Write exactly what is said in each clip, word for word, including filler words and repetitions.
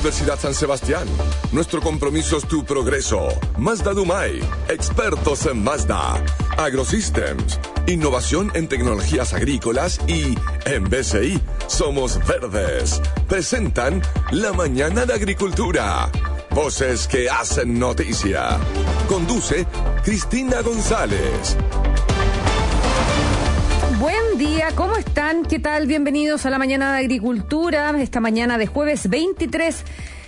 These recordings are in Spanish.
Universidad San Sebastián. Nuestro compromiso es tu progreso. Mazda Dumay, expertos en Mazda. AgroSystems, innovación en tecnologías agrícolas, y en B C I somos verdes. Presentan La Mañana de Agricultura. Voces que hacen noticia. Conduce Cristina González. Buen día, ¿cómo están? ¿Qué tal? Bienvenidos a La Mañana de Agricultura, esta mañana de jueves veintitrés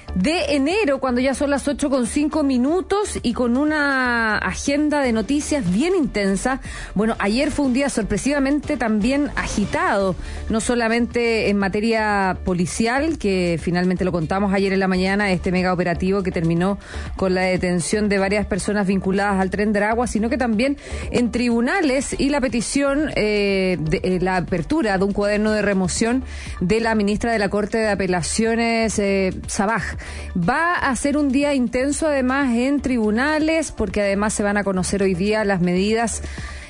de enero, cuando ya son las ocho con cinco minutos y con una agenda de noticias bien intensa. Bueno, ayer fue un día sorpresivamente también agitado, no solamente en materia policial, que finalmente lo contamos ayer en la mañana, este mega operativo que terminó con la detención de varias personas vinculadas al Tren de Aragua, sino que también en tribunales y la petición, eh, de eh, la apertura de un cuaderno de remoción de la ministra de la Corte de Apelaciones, eh, Sabaj. Va a ser un día intenso además en tribunales, porque además se van a conocer hoy día las medidas,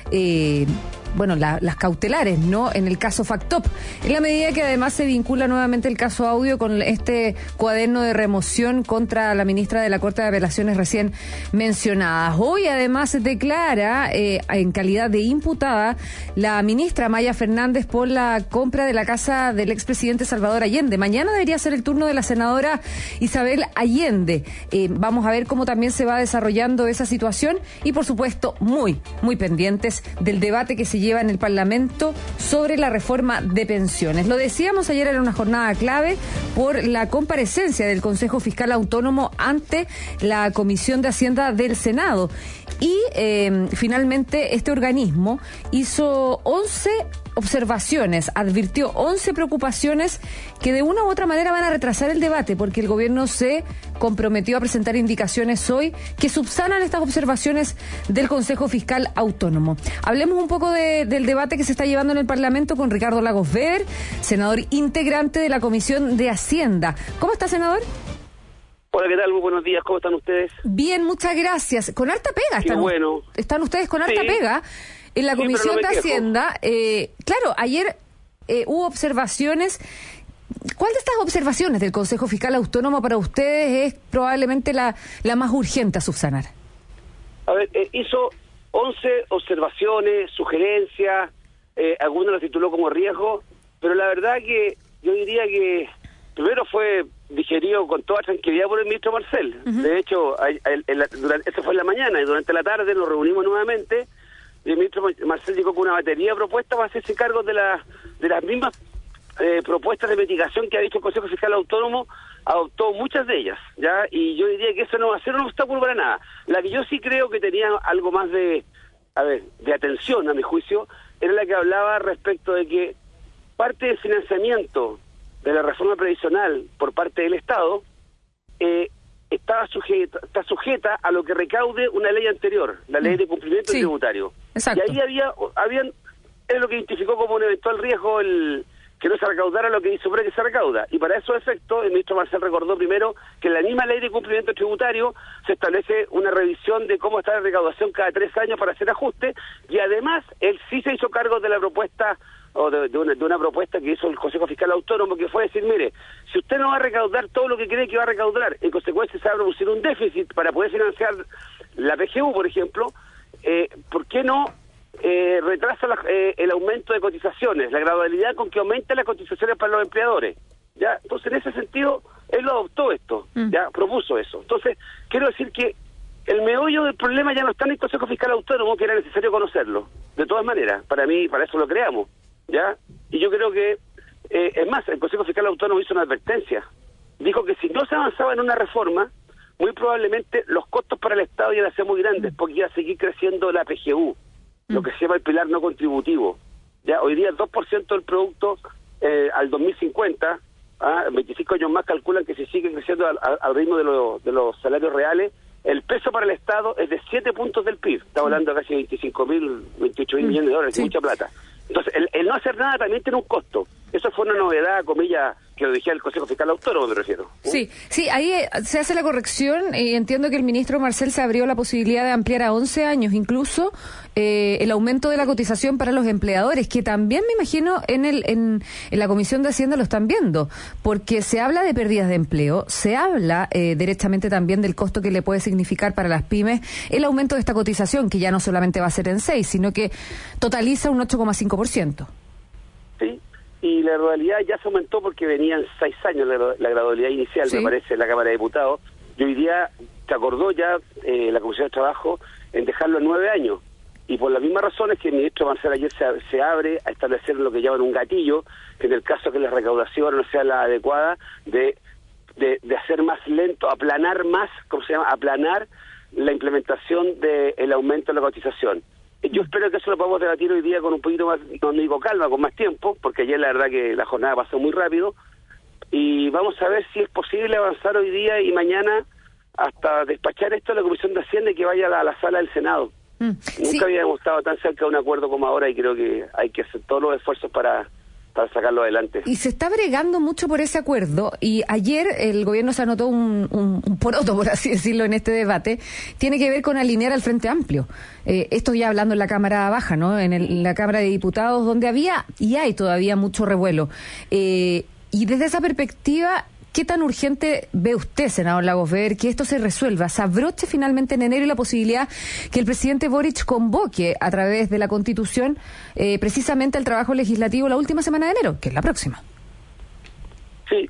eh, bueno, la, las cautelares, ¿no? En el caso Factop, en la medida que además se vincula nuevamente el caso Audio con este cuaderno de remoción contra la ministra de la Corte de Apelaciones recién mencionada. Hoy además se declara eh, en calidad de imputada la ministra Maya Fernández por la compra de la casa del expresidente Salvador Allende. Mañana debería ser el turno de la senadora Isabel Allende. Eh, vamos a ver cómo también se va desarrollando esa situación y, por supuesto, muy, muy pendientes del debate que se lleva en el Parlamento sobre la reforma de pensiones. Lo decíamos ayer, era una jornada clave por la comparecencia del Consejo Fiscal Autónomo ante la Comisión de Hacienda del Senado. Y eh, finalmente este organismo hizo once observaciones, advirtió once preocupaciones que de una u otra manera van a retrasar el debate, porque el gobierno se comprometió a presentar indicaciones hoy que subsanan estas observaciones del Consejo Fiscal Autónomo. Hablemos un poco de, del debate que se está llevando en el Parlamento con Ricardo Lagos Weber, senador integrante de la Comisión de Hacienda. ¿Cómo está, senador? Hola, ¿qué tal? Muy buenos días, ¿cómo están ustedes? Bien, muchas gracias. Con harta pega están, Qué bueno. están ustedes con harta Sí. pega. En la Sí, Comisión pero no me de Hacienda, eh, claro, ayer eh, hubo observaciones. ¿Cuál de estas observaciones del Consejo Fiscal Autónomo para ustedes es probablemente la, la más urgente a subsanar? A ver, eh, hizo once observaciones, sugerencias, eh, algunas las tituló como riesgo, pero la verdad que yo diría que primero fue digerido con toda tranquilidad por el ministro Marcel. Uh-huh. De hecho, el, el, el, durante, eso fue en la mañana, y durante la tarde nos reunimos nuevamente, y el ministro Marcel llegó con una batería de propuestas para hacerse cargo de, la, de las mismas eh, propuestas de mitigación que ha dicho el Consejo Fiscal Autónomo. Adoptó muchas de ellas, ¿ya? Y yo diría que eso no va a ser un obstáculo para nada. La que yo sí creo que tenía algo más de, a ver, de atención, a mi juicio, era la que hablaba respecto de que parte del financiamiento de la reforma previsional por parte del Estado eh, estaba sujeta, está sujeta a lo que recaude una ley anterior, la ley de cumplimiento sí, tributario. Exacto. Y ahí había, habían, es lo que identificó como un eventual riesgo el que no se recaudara lo que hizo, pero que se recauda. Y para esos efectos, el ministro Marcel recordó primero que en la misma ley de cumplimiento tributario se establece una revisión de cómo está la recaudación cada tres años para hacer ajustes, y además él sí se hizo cargo de la propuesta o de, de, una, de una propuesta que hizo el Consejo Fiscal Autónomo, que fue decir, mire, si usted no va a recaudar todo lo que cree que va a recaudar, en consecuencia se va a producir un déficit para poder financiar la P G U, por ejemplo, eh, ¿por qué no eh, retrasa la, eh, el aumento de cotizaciones, la gradualidad con que aumenten las cotizaciones para los empleadores? ¿Ya? Entonces, en ese sentido, él lo adoptó esto, mm. ya propuso eso. Entonces, quiero decir que el meollo del problema ya no está en el Consejo Fiscal Autónomo, que era necesario conocerlo. De todas maneras, para mí, para eso lo creamos. ¿Ya? Y yo creo que, eh, es más, el Consejo Fiscal Autónomo hizo una advertencia. Dijo que si no se avanzaba en una reforma, muy probablemente los costos para el Estado iban a ser muy grandes, porque iba a seguir creciendo la P G U, mm. lo que se llama el pilar no contributivo. Ya hoy día el dos por ciento del producto eh, al dos mil cincuenta, ¿ah? veinticinco años más calculan que si sigue creciendo al, al ritmo de, lo, de los salarios reales, el peso para el Estado es de siete puntos del P I B. Estamos hablando de casi veinticinco mil, veintiocho mil millones de dólares, sí. Mucha plata. Entonces, el, el no hacer nada también tiene un costo. Eso fue una novedad, comillas, que lo decía el Consejo Fiscal Autónomo, me refiero. Sí, sí, ahí eh, se hace la corrección y entiendo que el ministro Marcel se abrió la posibilidad de ampliar a once años incluso eh, el aumento de la cotización para los empleadores, que también me imagino en, el, en, en la Comisión de Hacienda lo están viendo, porque se habla de pérdidas de empleo, se habla eh, directamente también del costo que le puede significar para las pymes el aumento de esta cotización, que ya no solamente va a ser en seis, sino que totaliza un ocho coma cinco por ciento. Sí. Y la gradualidad ya se aumentó porque venían seis años la, la gradualidad inicial, sí. Me parece, en la Cámara de Diputados. Y hoy día se acordó ya eh, la Comisión de Trabajo en dejarlo en nueve años. Y por las mismas razones que el ministro Marcel ayer se, se abre a establecer lo que llaman un gatillo, que en el caso que la recaudación no sea la adecuada, de, de, de hacer más lento, aplanar más, ¿cómo se llama? Aplanar la implementación del aumento de la cotización. Yo espero que eso lo podamos debatir hoy día con un poquito más, no digo calma, con más tiempo, porque ayer la verdad que la jornada pasó muy rápido, y vamos a ver si es posible avanzar hoy día y mañana hasta despachar esto a la Comisión de Hacienda y que vaya a la, a la sala del Senado. Mm, Nunca sí. habíamos estado tan cerca de un acuerdo como ahora y creo que hay que hacer todos los esfuerzos para... para sacarlo adelante. Y se está bregando mucho por ese acuerdo, y ayer el gobierno se anotó un, un, un poroto, por así decirlo, en este debate, tiene que ver con alinear al Frente Amplio. Eh, esto ya hablando en la Cámara Baja, ¿no? En, el, en la Cámara de Diputados, donde había y hay todavía mucho revuelo. Eh, y desde esa perspectiva, ¿qué tan urgente ve usted, senador Lagos, ver que esto se resuelva, se abroche finalmente en enero y la posibilidad que el presidente Boric convoque a través de la Constitución eh, precisamente el trabajo legislativo la última semana de enero, que es la próxima? Sí,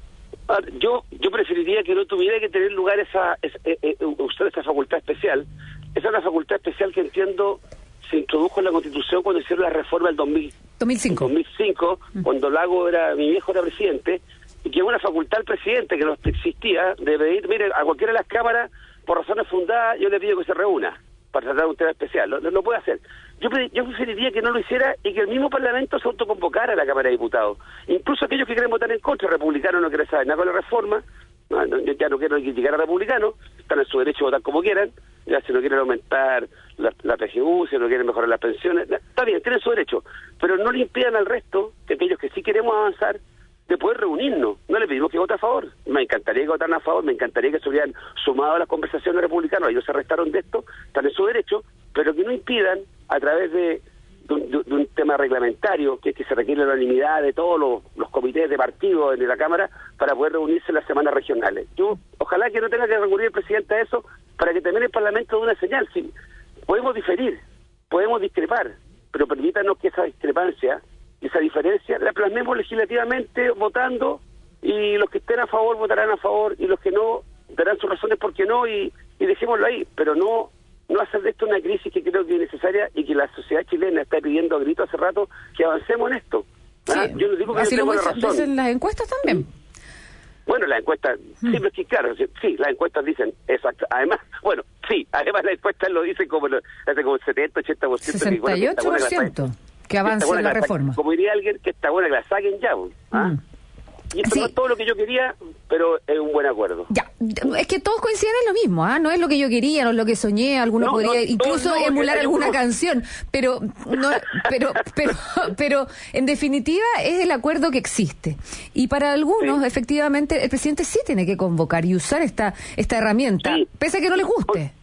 yo yo preferiría que no tuviera que tener lugar esa, esa eh, eh, usar esa facultad especial. Esa es una facultad especial que entiendo se introdujo en la Constitución cuando hicieron la reforma del dos mil cinco, dos mil cinco mm. cuando Lagos era, mi viejo era presidente, y que es una facultad al presidente que no existía de pedir, mire, a cualquiera de las cámaras, por razones fundadas, yo le pido que se reúna para tratar un tema especial. Lo, lo puede hacer. Yo, yo preferiría que no lo hiciera y que el mismo Parlamento se autoconvocara a la Cámara de Diputados. Incluso aquellos que quieren votar en contra, republicanos no quieren saber nada con la reforma, no, no, yo ya no quiero criticar a republicanos, están en su derecho a votar como quieran, ya si no quieren aumentar la, la P G U, si no quieren mejorar las pensiones, está bien, tienen su derecho, pero no le impidan al resto, que aquellos que sí queremos avanzar, de poder reunirnos. No le pedimos que vote a favor. Me encantaría que votaran a favor, me encantaría que se hubieran sumado a las conversaciones republicanas. Ellos se restaron de esto, están en su derecho, pero que no impidan, a través de, de, un, de, de un tema reglamentario, que es que se requiere la unanimidad de todos los, los comités de partido en la Cámara para poder reunirse en las semanas regionales. Yo, ojalá que no tenga que recurrir el presidente a eso, para que también el Parlamento dé una señal. Sí, podemos diferir, podemos discrepar, pero permítanos que esa discrepancia, esa diferencia, la plasmemos legislativamente votando, y los que estén a favor votarán a favor, y los que no darán sus razones por qué no, y, y dejémoslo ahí, pero no no hacer de esto una crisis que creo que es necesaria y que la sociedad chilena está pidiendo a grito hace rato que avancemos en esto. ¿Ah? Sí, yo no digo que así no lo tengo la razón. En las encuestas también. Bueno, las encuestas, mm. sí, pero sí, claro, sí, sí, las encuestas dicen exacto. Además, bueno, sí, además las encuestas lo dicen como, hace como el setenta, ochenta por ciento. sesenta y ocho por ciento que avance en la reforma. Como diría alguien, que está buena que la saquen ya. ¿Ah? Mm. Y esto sí. No es todo lo que yo quería, pero es un buen acuerdo. Ya, es que todos coinciden en lo mismo, ¿ah? No es lo que yo quería, no es lo que soñé, alguno no, podría no, incluso no, emular alguna uno... canción, pero no, pero, pero, pero en definitiva es el acuerdo que existe. Y para algunos, sí. efectivamente, el presidente sí tiene que convocar y usar esta esta herramienta, sí. pese a que no les guste.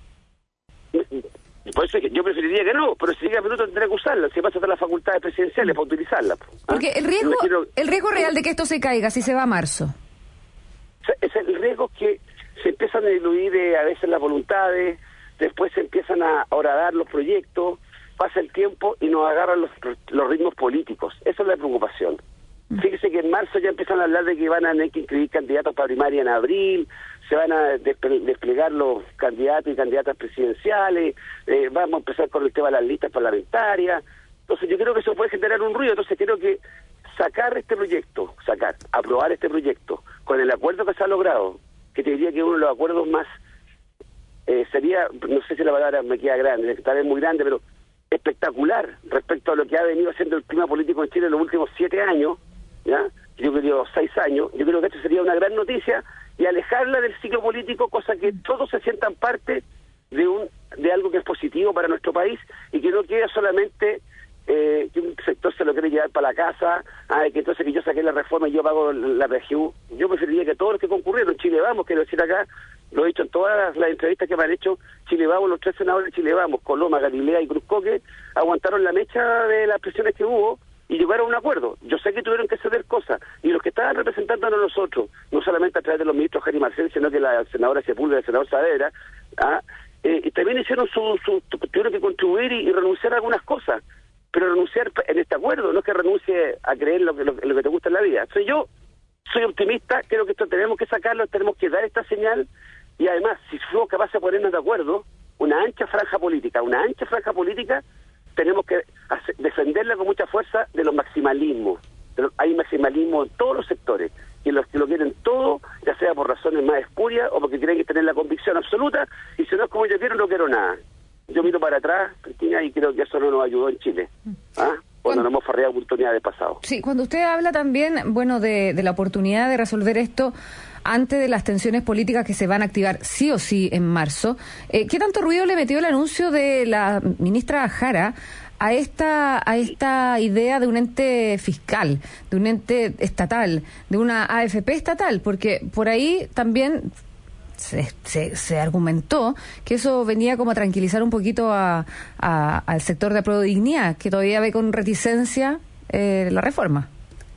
Por eso es que yo preferiría que no, pero si llega a minuto tendrá que usarla, si pasa a las facultades presidenciales para utilizarla. ¿Ah? Porque el riesgo quiero... el riesgo real de que esto se caiga si se va a marzo. Es el riesgo que se empiezan a diluir eh, a veces las voluntades, después se empiezan a horadar los proyectos, pasa el tiempo y nos agarran los, los ritmos políticos. Esa es la preocupación. Mm. Fíjese que en marzo ya empiezan a hablar de que van a tener que inscribir candidatos para primaria en abril, se van a desplegar los candidatos y candidatas presidenciales, eh, vamos a empezar con el tema de las listas parlamentarias. Entonces yo creo que eso puede generar un ruido, entonces creo que sacar este proyecto, sacar, aprobar este proyecto, con el acuerdo que se ha logrado, que te diría que uno de los acuerdos más, eh, sería, no sé si la palabra me queda grande, tal vez muy grande, pero espectacular respecto a lo que ha venido haciendo el clima político en Chile en los últimos siete años, ¿ya? Yo creo que seis años, yo creo que esto sería una gran noticia, y alejarla del ciclo político, cosa que todos se sientan parte de un de algo que es positivo para nuestro país y que no quede solamente eh, que un sector se lo quiere llevar para la casa, ah, que entonces que yo saqué la reforma y yo pago la P G U. Yo preferiría que todos los que concurrieron, Chile Vamos, quiero decir acá, lo he dicho en todas las entrevistas que me han hecho, Chile Vamos, los tres senadores de Chile Vamos, Coloma, Galilea y Cruz Coque, aguantaron la mecha de las presiones que hubo y llegaron a un acuerdo. Yo sé que tuvieron que ceder cosas, y los que estaban representándonos a nosotros, no solamente a través de los ministros Jari Marcel, sino que la senadora Sepúlveda y el senador Saavedra, ah, eh, y también hicieron su, su, tuvieron que contribuir y, y renunciar a algunas cosas, pero renunciar en este acuerdo, no es que renuncie a creer lo que, lo, lo que te gusta en la vida. Soy yo, soy optimista, creo que esto tenemos que sacarlo, tenemos que dar esta señal, y además, si fuimos capaces de ponernos de acuerdo, una ancha franja política, una ancha franja política, tenemos que hacer, defenderla con mucha fuerza de los maximalismos. De los, hay maximalismo en todos los sectores, y los que lo quieren todo, ya sea por razones más espurias o porque quieren tener la convicción absoluta, y si no es como yo quiero, no quiero nada. Yo miro para atrás, Cristina, y creo que eso no nos ayudó en Chile, ¿ah? Cuando nos hemos farreado oportunidades pasado. Sí, cuando usted habla también, bueno, de, de la oportunidad de resolver esto antes de las tensiones políticas que se van a activar sí o sí en marzo, eh, ¿qué tanto ruido le metió el anuncio de la ministra Jara a esta a esta idea de un ente fiscal, de un ente estatal, de una A F P estatal? Porque por ahí también se, se, se argumentó que eso venía como a tranquilizar un poquito a, a, al sector de Apruebo Dignidad, que todavía ve con reticencia eh, la reforma.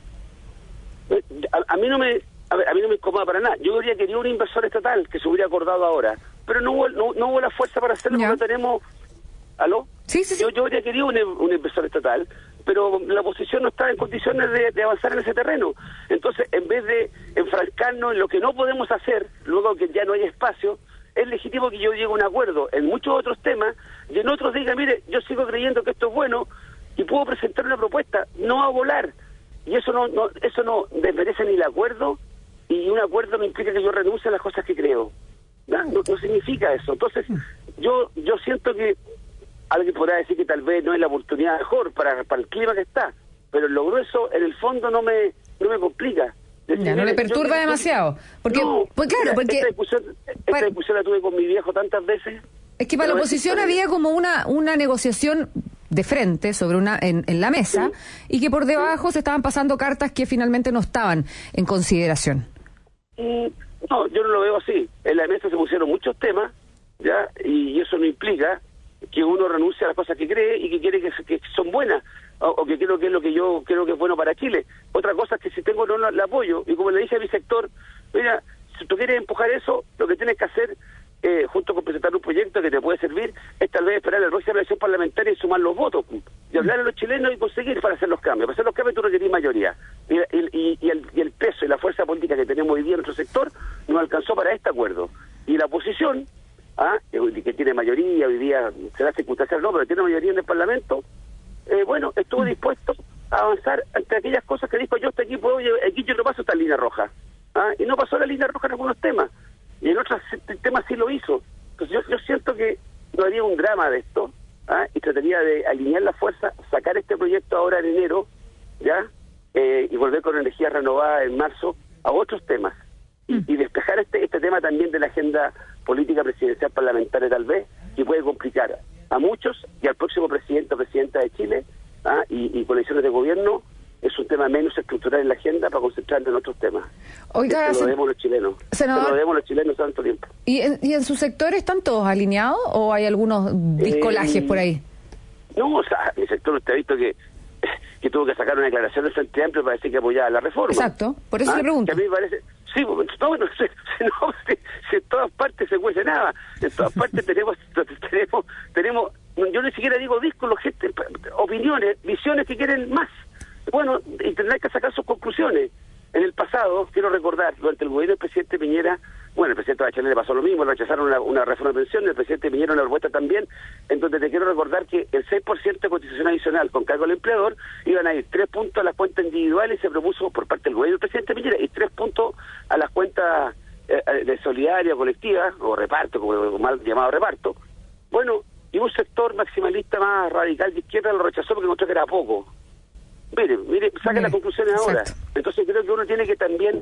A, a mí no me a, ver, a mí no me incomoda para nada. Yo habría querido un inversor estatal que se hubiera acordado ahora, pero no hubo, no, no hubo la fuerza para hacerlo, porque no tenemos... ¿Aló? Sí, sí, sí. Yo, yo habría querido un, un inversor estatal, pero la oposición no está en condiciones de, de avanzar en ese terreno. Entonces, en vez de enfrascarnos en lo que no podemos hacer, luego que ya no hay espacio, es legítimo que yo llegue a un acuerdo en muchos otros temas, y en otros diga, mire, yo sigo creyendo que esto es bueno, y puedo presentar una propuesta, no a volar. Y eso no, no eso no desmerece ni el acuerdo, y un acuerdo no implica que yo renuncie a las cosas que creo. ¿No? No, no significa eso. Entonces, yo yo siento que alguien podrá decir que tal vez no es la oportunidad mejor para, para el clima que está, pero lo grueso, en el fondo, no me no me complica. Decir, ya, no le perturba yo, demasiado. Porque, no, pues claro, mira, porque... Esta discusión, esta para, discusión la tuve con mi viejo tantas veces. Es que para la oposición había como una una negociación de frente sobre una en, en la mesa, sí, y que por debajo sí se estaban pasando cartas que finalmente no estaban en consideración. Mm, no, yo no lo veo así. En la mesa se pusieron muchos temas, ya, y eso no implica que uno renuncie a las cosas que cree y que quiere que, que son buenas, o, o que creo que es lo que yo creo que es bueno para Chile. Otra cosa es que si tengo no la, la apoyo, y como le dije a mi sector, mira, si tú quieres empujar eso, lo que tienes que hacer, eh, junto con presentar un proyecto que te puede servir, es tal vez esperar la próxima elección parlamentaria y sumar los votos, y hablar a los chilenos y conseguir para hacer los cambios. Para hacer los cambios tú requerís mayoría, y, y, y, el, y el peso y la fuerza política que tenemos hoy día en nuestro sector no alcanzó para este acuerdo. Y la oposición, ¿ah? que tiene mayoría, hoy día será circunstancial, no, pero tiene mayoría en el Parlamento, eh, bueno, estuvo dispuesto a avanzar entre aquellas cosas que dijo, yo hasta aquí puedo, aquí yo no paso esta línea roja, ¿ah? y no pasó la línea roja en algunos temas, y en otros temas sí lo hizo. Entonces yo, yo siento que no haría un drama de esto, ¿ah? y trataría de alinear la fuerza, sacar este proyecto ahora en enero, ya, eh, y volver con energía renovada en marzo a otros temas, y, y despejar este este tema también de la agenda política presidencial parlamentaria, tal vez, que puede complicar a muchos y al próximo presidente o presidenta de Chile, ¿ah? y, y coaliciones de gobierno. Es un tema menos estructural en la agenda para concentrarnos en otros temas. Oiga, Eso lo debemos los chilenos. Senador, Eso lo debemos los chilenos tanto tiempo. ¿Y en, ¿Y en su sector están todos alineados o hay algunos discolajes eh, por ahí? No, o sea, mi sector usted ha visto que que tuvo que sacar una declaración del Frente Amplio para decir que apoyaba la reforma. Exacto, por eso ¿Ah? le pregunto. Que a mí me parece... Sí, no, bueno, si, no, si, si en todas partes se cuece nada, en todas partes tenemos, tenemos, tenemos, yo ni siquiera digo discos, gente, opiniones, visiones que quieren más. Bueno, y tendrán que sacar sus conclusiones. En el pasado, quiero recordar, durante el gobierno del presidente Piñera, bueno, el presidente Bachelet le pasó lo mismo, rechazaron una, una reforma de pensiones, el presidente Piñera una propuesta también, en donde te quiero recordar que el seis por ciento de cotización adicional con cargo al empleador iban a ir tres puntos a las cuentas individuales, y se propuso por parte del gobierno del presidente Piñera, y tres puntos a las cuentas eh, de solidaria colectiva, o reparto, como mal llamado reparto. Bueno, y un sector maximalista más radical de izquierda lo rechazó porque encontró que era poco. Mire, mire, saquen las conclusiones ahora. Exacto. Entonces creo que uno tiene que también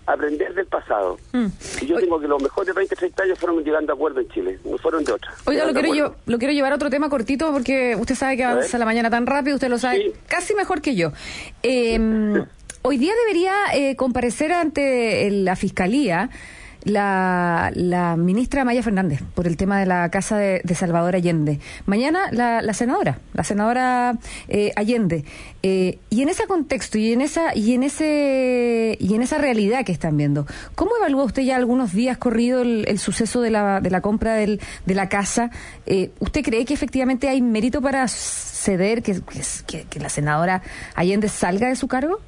aprender del pasado. Mm. Y yo Oye, digo que los mejores veinte, treinta años fueron llegando a acuerdo en Chile, no fueron de otra. Oiga, lo quiero, yo, lo quiero llevar a otro tema cortito porque usted sabe que avanza la mañana tan rápido, usted lo sabe Sí. casi mejor que yo. Eh, hoy día debería eh, comparecer ante el- la Fiscalía la, la ministra Maya Fernández por el tema de la casa de, de Salvador Allende. Mañana la, la senadora, la senadora eh, Allende. Eh, y en ese contexto y en esa y en ese y en esa realidad que están viendo, ¿cómo evalúa usted ya algunos días corrido el, el suceso de la de la compra del, de la casa? Eh, ¿Usted cree que efectivamente hay mérito para ceder que, que, que la senadora Allende salga de su cargo?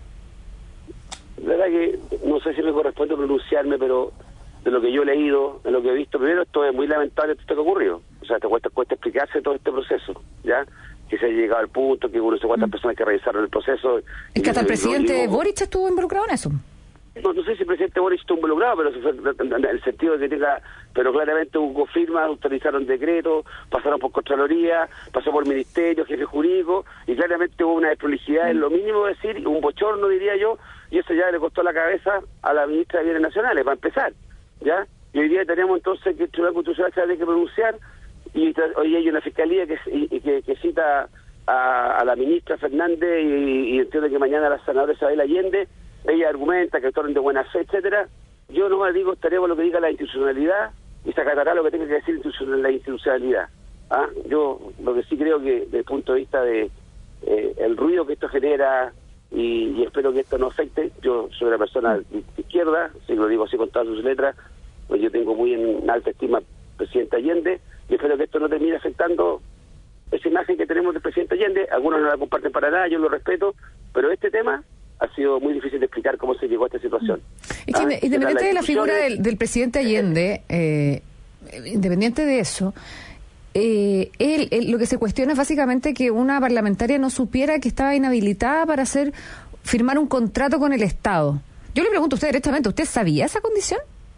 La verdad que no sé si me corresponde pronunciarme, pero de lo que yo he leído, de lo que he visto, primero esto es muy lamentable esto que ha ocurrido. O sea, te cuesta, cuesta explicarse todo este proceso, ¿ya? Que se ha llegado al punto, que hubo no sé cuántas mm. personas que revisaron el proceso. Es que hasta el presidente digo, Boric estuvo involucrado en eso. No, no sé si el presidente Boric estuvo involucrado, pero fue en el sentido de que tenga, pero claramente hubo firmas, autorizaron decretos, pasaron por Contraloría, pasó por Ministerio, jefe jurídico, y claramente hubo una desprolijidad, en lo mínimo decir, un bochorno diría yo, y eso ya le costó la cabeza a la ministra de Bienes Nacionales, para empezar, ¿ya? Y hoy día tenemos entonces que el Tribunal Constitucional se tiene que pronunciar, y hoy hay una fiscalía que, y, que, que cita a, a la ministra Fernández, y, y entiendo que mañana la senadora Isabel Allende, ella argumenta que actuaron de buena fe, etcétera. Yo no más digo, estaremos lo que diga la institucionalidad, y se acatará lo que tenga que decir la institucionalidad. ¿Ah? Yo lo que sí creo que desde el punto de vista de eh, el ruido que esto genera, y, y espero que esto no afecte, yo soy una persona de izquierda, si lo digo así con todas sus letras, pues yo tengo muy en alta estima al presidente Allende, y espero que esto no termine afectando esa imagen que tenemos del presidente Allende. Algunos no la comparten para nada, yo lo respeto, pero este tema ha sido muy difícil de explicar cómo se llegó a esta situación. Es que ¿Ah? independiente de la figura del, del presidente Allende, eh, independiente de eso, eh, él, él, lo que se cuestiona es básicamente que una parlamentaria no supiera que estaba inhabilitada para hacer firmar un contrato con el Estado. Yo le pregunto a usted directamente, ¿usted sabía esa condición?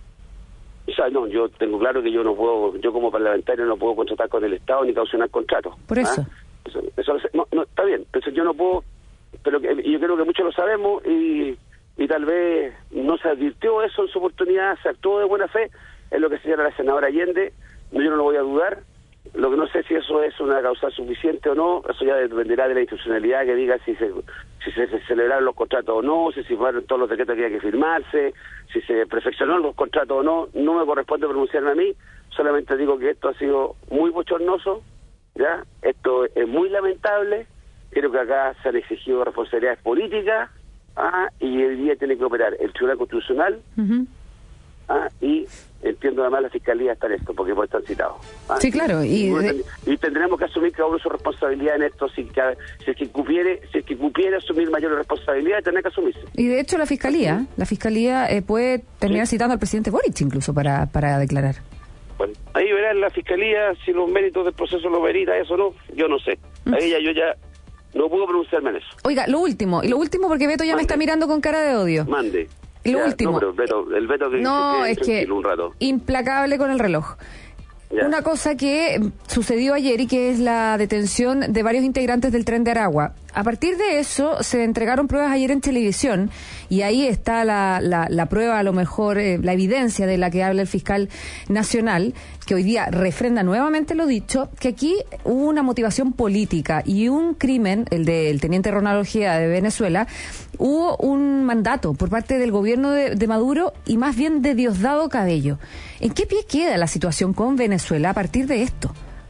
O sea, no, yo tengo claro que yo no puedo, yo como parlamentario no puedo contratar con el Estado ni caucionar contratos. Por eso. ¿Ah? Eso, eso no, no, está bien, pero yo no puedo, pero que, yo creo que muchos lo sabemos y, y tal vez no se advirtió eso en su oportunidad, se actuó de buena fe, es lo que señala la senadora Allende, yo no lo voy a dudar. Lo que no sé si eso es una causa suficiente o no, eso ya dependerá de la institucionalidad que diga si se si se, se celebraron los contratos o no, si se firmaron todos los decretos que había que firmarse, si se perfeccionaron los contratos o no. No me corresponde pronunciarme a mí, solamente digo que esto ha sido muy bochornoso, ¿ya? Esto es muy lamentable, creo que acá se han exigido responsabilidades políticas, ¿ah? Y hoy día tiene que operar el Tribunal Constitucional, uh-huh. ¿Ah? Y entiendo además la Fiscalía está en esto, porque pues están citados. ¿Ah? Sí, claro. Y, y, de... y tendremos que asumir cada uno su responsabilidad en esto, si, que, si es que cupiere, si es que cupiere asumir mayores responsabilidades, tendrá que asumirse. Y de hecho la Fiscalía, ¿Sí? la Fiscalía eh, puede terminar ¿Sí? citando al presidente Boric incluso para, para declarar. Bueno, ahí verán la Fiscalía si los méritos del proceso lo verita, eso no, yo no sé. Mm. Ahí ya yo ya no puedo pronunciarme en eso. Oiga, lo último, y lo último porque Beto ya Mande. me está mirando con cara de odio. Mande. Lo ya, último. No, pero el veto, el veto que no que es que un rato. implacable con el reloj. Ya. Una cosa que sucedió ayer y que es la detención de varios integrantes del Tren de Aragua. A partir de eso se entregaron pruebas ayer en televisión y ahí está la, la, la prueba, a lo mejor, eh, la evidencia de la que habla el fiscal nacional, que hoy día refrenda nuevamente lo dicho, que aquí hubo una motivación política y un crimen, el del teniente Ronald Ojeda de Venezuela, hubo un mandato por parte del gobierno de, de Maduro y más bien de Diosdado Cabello. ¿En qué pie queda la situación con Venezuela a partir de esto?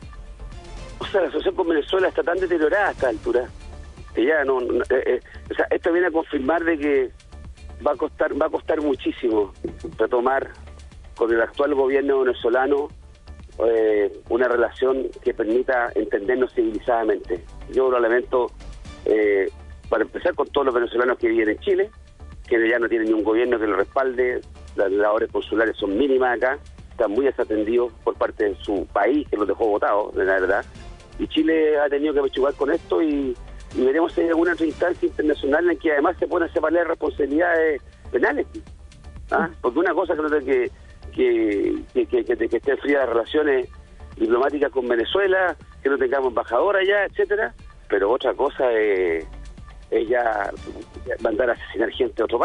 O sea, la situación con Venezuela está tan deteriorada a esta altura que ya no, no eh, eh, o sea, esto viene a confirmar de que va a costar va a costar muchísimo retomar con el actual gobierno venezolano eh, una relación que permita entendernos civilizadamente. Yo lo lamento, eh, para empezar, con todos los venezolanos que viven en Chile, que ya no tienen ni un gobierno que lo respalde, las labores consulares son mínimas acá, están muy desatendidos por parte de su país, que los dejó votados, de la verdad, y Chile ha tenido que apechugar con esto y y veremos si hay alguna otra instancia internacional en que además se puedan separar responsabilidades penales. ¿Ah? Porque una cosa creo que que, que, que, que, que estén frías las relaciones diplomáticas con Venezuela, que no tengamos embajador allá, etcétera, pero otra cosa es, es ya mandar a asesinar gente a otro país.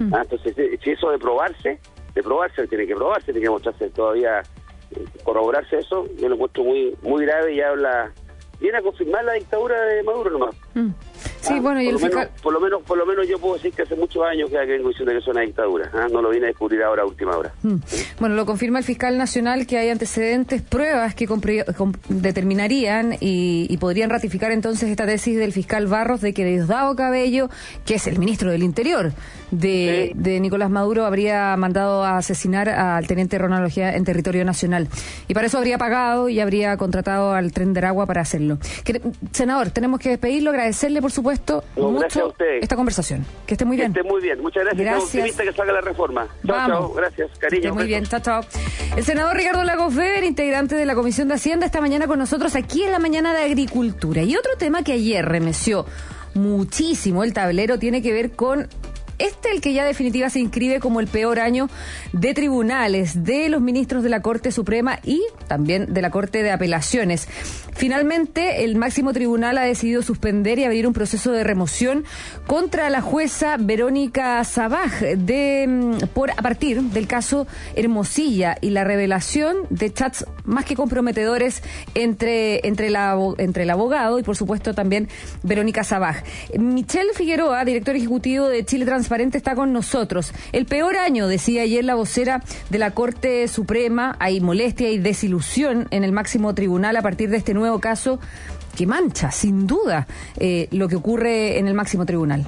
Mm. Ah, entonces, si eso de probarse, de probarse, tiene que probarse, tiene que mostrarse todavía, eh, corroborarse eso, yo lo encuentro muy muy grave y habla, viene a confirmar la dictadura de Maduro nomás. Mm. Sí, ah, bueno, y el fiscal... Menos, por lo menos por lo menos yo puedo decir que hace muchos años que vengo diciendo que es una dictadura, ¿ah? No lo vine a descubrir ahora a última hora. Mm. Bueno, lo confirma el fiscal nacional que hay antecedentes, pruebas que compre, com, determinarían y, y podrían ratificar entonces esta tesis del fiscal Barros de que Diosdado Cabello, que es el ministro del Interior de, sí. de Nicolás Maduro, habría mandado a asesinar al teniente Ronald Ojeda en territorio nacional. Y para eso habría pagado y habría contratado al Tren de Aragua para hacerlo. Que, senador, tenemos que despedirlo, agradecerle, por supuesto, no, mucho esta conversación. Que esté muy bien. Que esté muy bien. Muchas gracias. Gracias. Optimista que salga la reforma. Chao, chao. Gracias. Cariño. Que esté muy bien. Chao, chao. El senador Ricardo Lagos Weber, integrante de la Comisión de Hacienda, esta mañana con nosotros aquí en la mañana de Agricultura. Y otro tema que ayer remeció muchísimo el tablero tiene que ver con este, el que ya definitiva se inscribe como el peor año de tribunales, de los ministros de la Corte Suprema y también de la Corte de Apelaciones. Finalmente, el máximo tribunal ha decidido suspender y abrir un proceso de remoción contra la jueza Verónica Sabaj de, por, a partir del caso Hermosilla y la revelación de chats más que comprometedores entre, entre, la, entre el abogado y, por supuesto, también Verónica Sabaj. Michelle Figueroa, director ejecutivo de Chile Transparente, está con nosotros. El peor año, decía ayer la vocera de la Corte Suprema, hay molestia y desilusión en el máximo tribunal a partir de este nuevo caso que mancha, sin duda, eh, lo que ocurre en el máximo tribunal.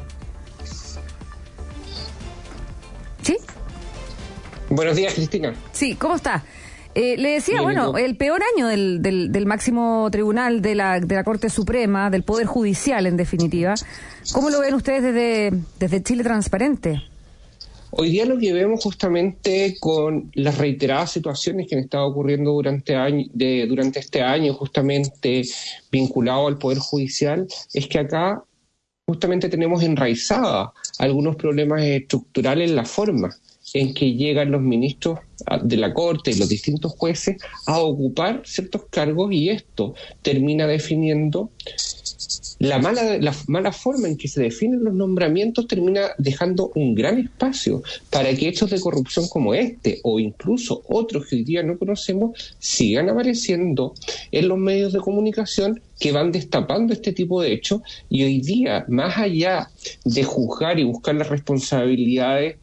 ¿Sí? Buenos días, Cristina. Sí, ¿cómo está? Eh, le decía, Bien, bueno, ¿no? el peor año del, del, del máximo tribunal de la, de la Corte Suprema, del Poder Judicial, en definitiva. ¿Cómo lo ven ustedes desde, desde Chile Transparente? Hoy día lo que vemos justamente con las reiteradas situaciones que han estado ocurriendo durante, año, de, durante este año, justamente vinculado al Poder Judicial, es que acá justamente tenemos enraizada algunos problemas estructurales en la forma en que llegan los ministros de la Corte y los distintos jueces a ocupar ciertos cargos, y esto termina definiendo la mala, la mala forma en que se definen los nombramientos, termina dejando un gran espacio para que hechos de corrupción como este o incluso otros que hoy día no conocemos sigan apareciendo en los medios de comunicación que van destapando este tipo de hechos. Y hoy día, más allá de juzgar y buscar las responsabilidades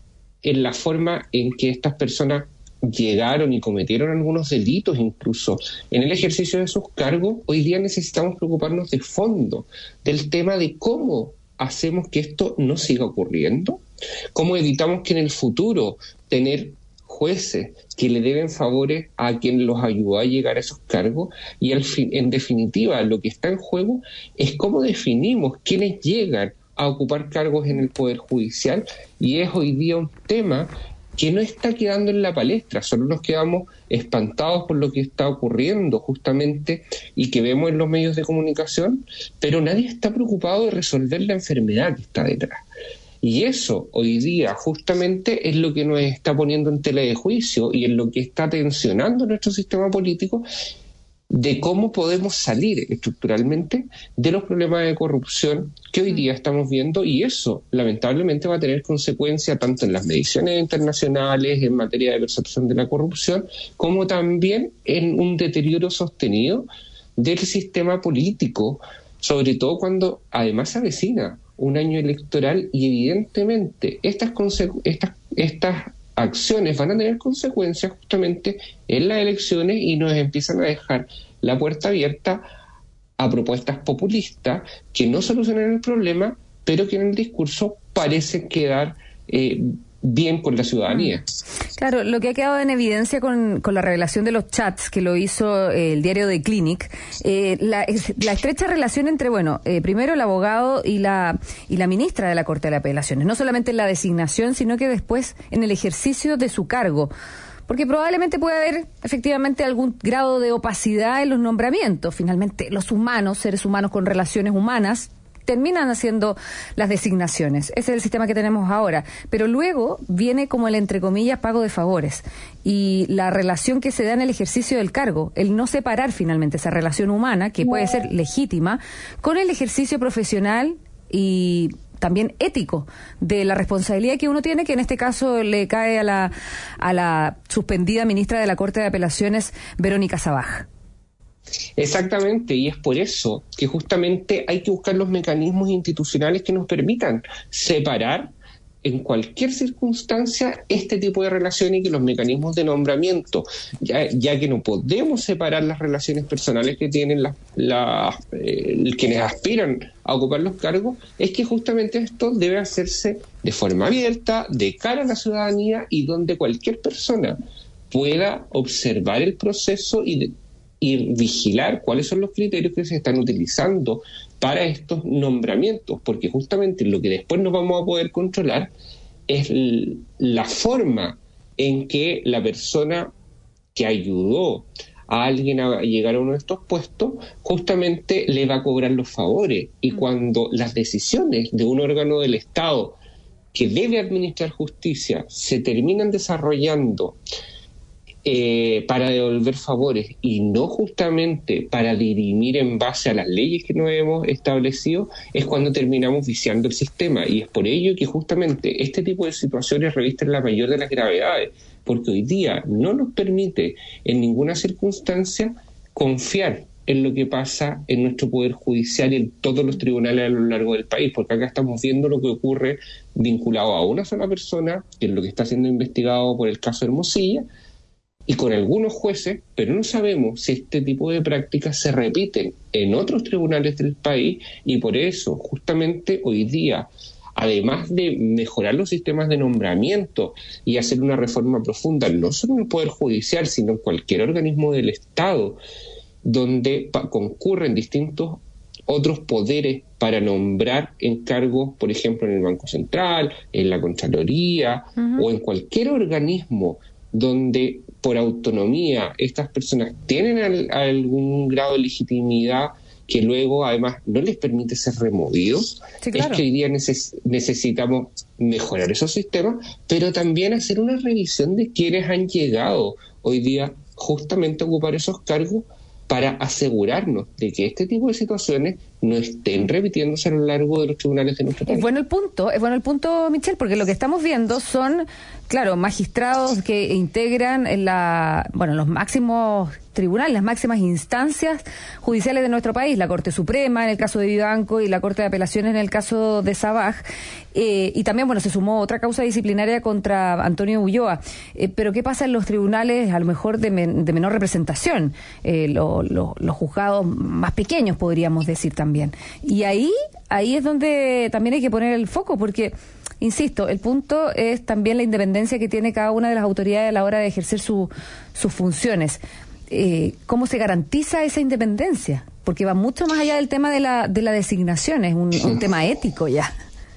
en la forma en que estas personas llegaron y cometieron algunos delitos incluso en el ejercicio de sus cargos, hoy día necesitamos preocuparnos de fondo del tema de cómo hacemos que esto no siga ocurriendo, cómo evitamos que en el futuro tener jueces que le deben favores a quien los ayudó a llegar a esos cargos, y al fin, en definitiva lo que está en juego es cómo definimos quiénes llegan a ocupar cargos en el Poder Judicial, y es hoy día un tema que no está quedando en la palestra. Solo nos quedamos espantados por lo que está ocurriendo justamente y que vemos en los medios de comunicación, pero nadie está preocupado de resolver la enfermedad que está detrás. Y eso hoy día justamente es lo que nos está poniendo en tela de juicio y es lo que está tensionando nuestro sistema político, de cómo podemos salir estructuralmente de los problemas de corrupción que hoy día estamos viendo, y eso lamentablemente va a tener consecuencias tanto en las mediciones internacionales en materia de percepción de la corrupción, como también en un deterioro sostenido del sistema político, sobre todo cuando además se avecina un año electoral y evidentemente estas consecu- estas estas acciones van a tener consecuencias justamente en las elecciones y nos empiezan a dejar la puerta abierta a propuestas populistas que no solucionan el problema, pero que en el discurso parecen quedar eh, bien con la ciudadanía. Claro, lo que ha quedado en evidencia con, con la revelación de los chats que lo hizo eh, el diario The Clinic, eh, la, la estrecha relación entre, bueno, eh, primero el abogado y la y la ministra de la Corte de Apelaciones, no solamente en la designación, sino que después en el ejercicio de su cargo, porque probablemente puede haber efectivamente algún grado de opacidad en los nombramientos. Finalmente, los humanos, seres humanos con relaciones humanas, terminan haciendo las designaciones. Ese es el sistema que tenemos ahora. Pero luego viene como el, entre comillas, pago de favores. Y la relación que se da en el ejercicio del cargo, el no separar finalmente esa relación humana, que puede ser legítima, con el ejercicio profesional y también ético de la responsabilidad que uno tiene, que en este caso le cae a la, a la suspendida ministra de la Corte de Apelaciones, Verónica Sabaj. Exactamente, y es por eso que justamente hay que buscar los mecanismos institucionales que nos permitan separar en cualquier circunstancia este tipo de relaciones y que los mecanismos de nombramiento, ya, ya que no podemos separar las relaciones personales que tienen la, la, eh, quienes aspiran a ocupar los cargos, es que justamente esto debe hacerse de forma abierta, de cara a la ciudadanía y donde cualquier persona pueda observar el proceso y de, y vigilar cuáles son los criterios que se están utilizando para estos nombramientos, porque justamente lo que después no vamos a poder controlar es l- la forma en que la persona que ayudó a alguien a llegar a uno de estos puestos justamente le va a cobrar los favores. Y cuando las decisiones de un órgano del Estado que debe administrar justicia se terminan desarrollando Eh, para devolver favores y no justamente para dirimir en base a las leyes que nos hemos establecido, es cuando terminamos viciando el sistema. Y es por ello que justamente este tipo de situaciones revisten la mayor de las gravedades, porque hoy día no nos permite en ninguna circunstancia confiar en lo que pasa en nuestro Poder Judicial y en todos los tribunales a lo largo del país, porque acá estamos viendo lo que ocurre vinculado a una sola persona, que es lo que está siendo investigado por el caso Hermosilla, y con algunos jueces, pero no sabemos si este tipo de prácticas se repiten en otros tribunales del país, y por eso justamente hoy día, además de mejorar los sistemas de nombramiento y hacer una reforma profunda, no solo en el Poder Judicial, sino en cualquier organismo del Estado, donde pa- concurren distintos otros poderes para nombrar encargos, por ejemplo, en el Banco Central, en la Contraloría, uh-huh. o en cualquier organismo donde por autonomía estas personas tienen al, algún grado de legitimidad que luego además no les permite ser removidos. Sí, claro. Es que hoy día neces- necesitamos mejorar esos sistemas, pero también hacer una revisión de quienes han llegado hoy día justamente a ocupar esos cargos para asegurarnos de que este tipo de situaciones no estén repitiéndose a lo largo de los tribunales de nuestro país. Es bueno el punto, es bueno el punto, Michelle, porque lo que estamos viendo son, claro, magistrados que integran en la, bueno, los máximos tribunales, las máximas instancias judiciales de nuestro país, la Corte Suprema en el caso de Vivanco y la Corte de Apelaciones en el caso de Sabaj, eh, y también, bueno, se sumó otra causa disciplinaria contra Antonio Ulloa. Eh, pero ¿qué pasa en los tribunales a lo mejor de, men- de menor representación? Eh, lo, lo, los juzgados más pequeños, podríamos decir también. Y ahí, ahí es donde también hay que poner el foco, porque insisto, el punto es también la independencia que tiene cada una de las autoridades a la hora de ejercer su, sus funciones. Eh, ¿Cómo se garantiza esa independencia? Porque va mucho más allá del tema de la, de la designación, es un, un tema ético ya.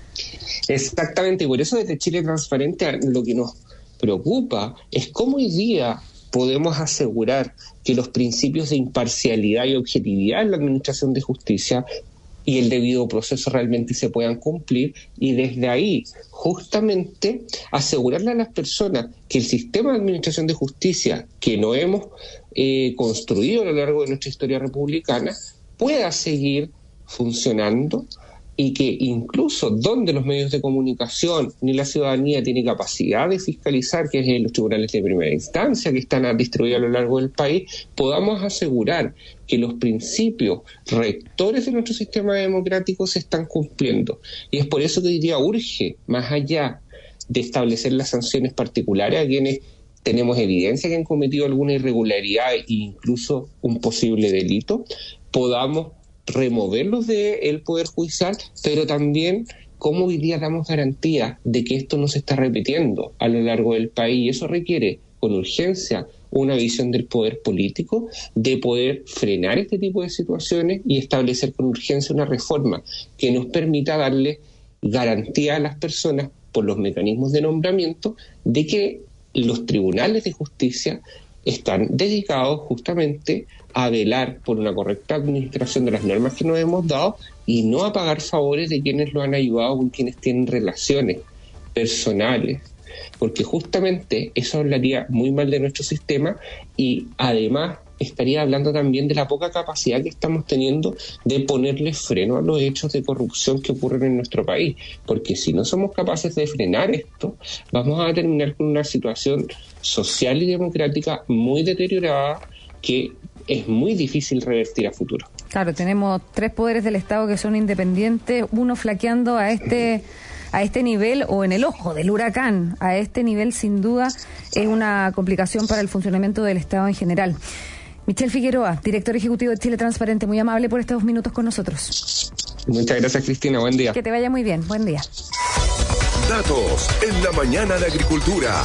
Exactamente, y por eso desde Chile Transparente lo que nos preocupa es cómo hoy día podemos asegurar que los principios de imparcialidad y objetividad en la administración de justicia y el debido proceso realmente se puedan cumplir, y desde ahí justamente asegurarle a las personas que el sistema de administración de justicia que no hemos eh, construido a lo largo de nuestra historia republicana pueda seguir funcionando, y que incluso donde los medios de comunicación ni la ciudadanía tiene capacidad de fiscalizar, que es en los tribunales de primera instancia que están distribuidos a lo largo del país, podamos asegurar que los principios rectores de nuestro sistema democrático se están cumpliendo. Y es por eso que hoy día urge, más allá de establecer las sanciones particulares a quienes tenemos evidencia que han cometido alguna irregularidad e incluso un posible delito, podamos removerlos del Poder Judicial, pero también cómo hoy día damos garantía de que esto no se está repitiendo a lo largo del país, y eso requiere con urgencia una visión del poder político de poder frenar este tipo de situaciones y establecer con urgencia una reforma que nos permita darle garantía a las personas por los mecanismos de nombramiento de que los tribunales de justicia están dedicados justamente a velar por una correcta administración de las normas que nos hemos dado y no a pagar favores de quienes lo han ayudado con quienes tienen relaciones personales, porque justamente eso hablaría muy mal de nuestro sistema y además estaría hablando también de la poca capacidad que estamos teniendo de ponerle freno a los hechos de corrupción que ocurren en nuestro país, porque si no somos capaces de frenar esto, vamos a terminar con una situación social y democrática muy deteriorada que es muy difícil revertir a futuro. Claro, tenemos tres poderes del Estado que son independientes, uno flaqueando a este a este nivel o en el ojo del huracán. A este nivel, sin duda, es una complicación para el funcionamiento del Estado en general. Michelle Figueroa, director ejecutivo de Chile Transparente, muy amable por estos minutos con nosotros. Muchas gracias, Cristina. Buen día. Que te vaya muy bien. Buen día. Datos en la mañana de Agricultura.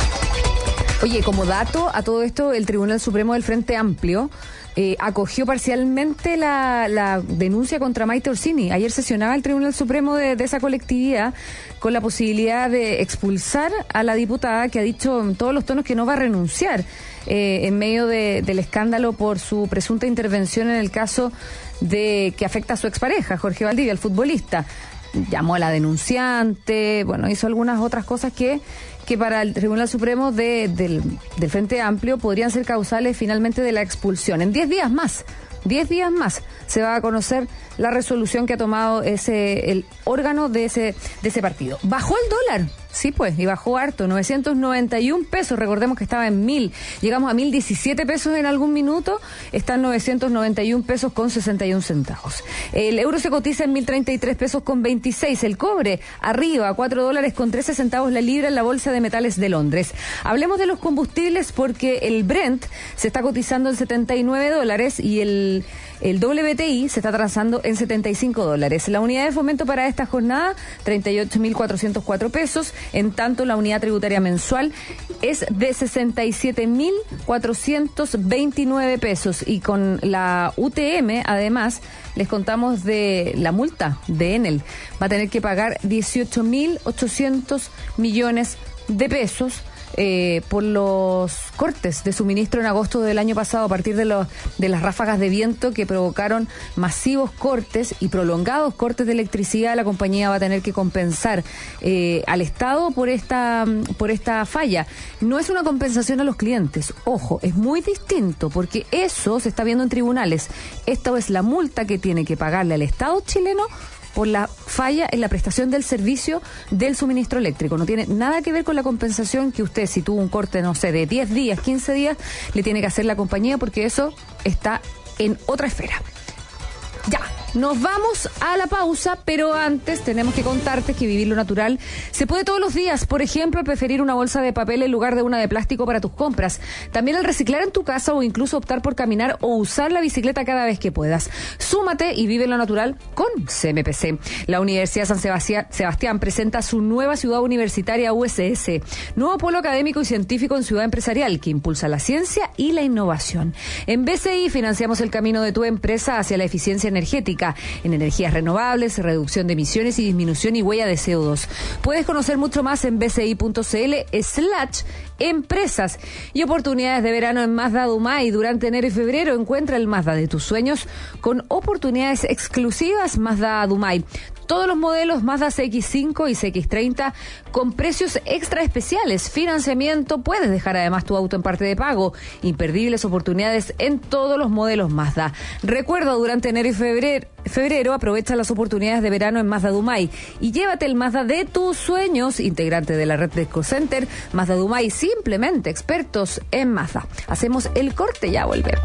Oye, como dato a todo esto, el Tribunal Supremo del Frente Amplio eh, acogió parcialmente la, la denuncia contra Maite Orsini. Ayer sesionaba el Tribunal Supremo de, de esa colectividad con la posibilidad de expulsar a la diputada que ha dicho en todos los tonos que no va a renunciar eh, en medio de, del escándalo por su presunta intervención en el caso de que afecta a su expareja, Jorge Valdivia, el futbolista. Llamó a la denunciante, bueno, hizo algunas otras cosas que que para el Tribunal Supremo de, del, del Frente Amplio podrían ser causales finalmente de la expulsión. En diez días más, diez días más se va a conocer la resolución que ha tomado ese el órgano de ese de ese partido. Bajó el dólar, sí pues, y bajó harto, novecientos noventa y un pesos, recordemos que estaba en mil, llegamos a mil diecisiete pesos en algún minuto, están novecientos noventa y un pesos con sesenta y un centavos. El euro se cotiza en mil treinta y tres pesos con veintiséis, el cobre arriba a cuatro dólares con trece centavos la libra en la Bolsa de Metales de Londres. Hablemos de los combustibles porque el Brent se está cotizando en setenta y nueve dólares y el El W T I se está transando en setenta y cinco dólares. La unidad de fomento para esta jornada, treinta y ocho mil cuatrocientos cuatro pesos. En tanto, la unidad tributaria mensual es de sesenta y siete mil cuatrocientos veintinueve pesos. Y con la U T M, además, les contamos de la multa de Enel. Va a tener que pagar dieciocho mil ochocientos millones de pesos. Eh, por los cortes de suministro en agosto del año pasado a partir de, los, de las ráfagas de viento que provocaron masivos cortes y prolongados cortes de electricidad. La compañía va a tener que compensar eh, al Estado por esta, por esta falla. No es una compensación a los clientes, ojo, es muy distinto porque eso se está viendo en tribunales. Esta es la multa que tiene que pagarle al Estado chileno por la falla en la prestación del servicio del suministro eléctrico. No tiene nada que ver con la compensación que usted, si tuvo un corte, no sé, de diez días, quince días, le tiene que hacer la compañía porque eso está en otra esfera. Ya, nos vamos a la pausa, pero antes tenemos que contarte que vivir lo natural se puede todos los días. Por ejemplo, preferir una bolsa de papel en lugar de una de plástico para tus compras. También el reciclar en tu casa o incluso optar por caminar o usar la bicicleta cada vez que puedas. Súmate y vive lo natural con C M P C. La Universidad San Sebastián, Sebastián presenta su nueva ciudad universitaria U S S, nuevo polo académico y científico en ciudad empresarial que impulsa la ciencia y la innovación. En B C I financiamos el camino de tu empresa hacia la eficiencia energética, en energías renovables, reducción de emisiones y disminución y huella de C O dos. Puedes conocer mucho más en bci.cl slash empresas y oportunidades de verano en Mazda Dumay. Durante enero y febrero encuentra el Mazda de tus sueños con oportunidades exclusivas. Mazda Dumay. Todos los modelos Mazda C X cinco y C X treinta con precios extra especiales, financiamiento, puedes dejar además tu auto en parte de pago, imperdibles oportunidades en todos los modelos Mazda. Recuerda, durante enero y febrero, febrero aprovecha las oportunidades de verano en Mazda Dumay y llévate el Mazda de tus sueños, integrante de la red de EcoCenter. Mazda Dumay, simplemente expertos en Mazda. Hacemos el corte, ya volvemos.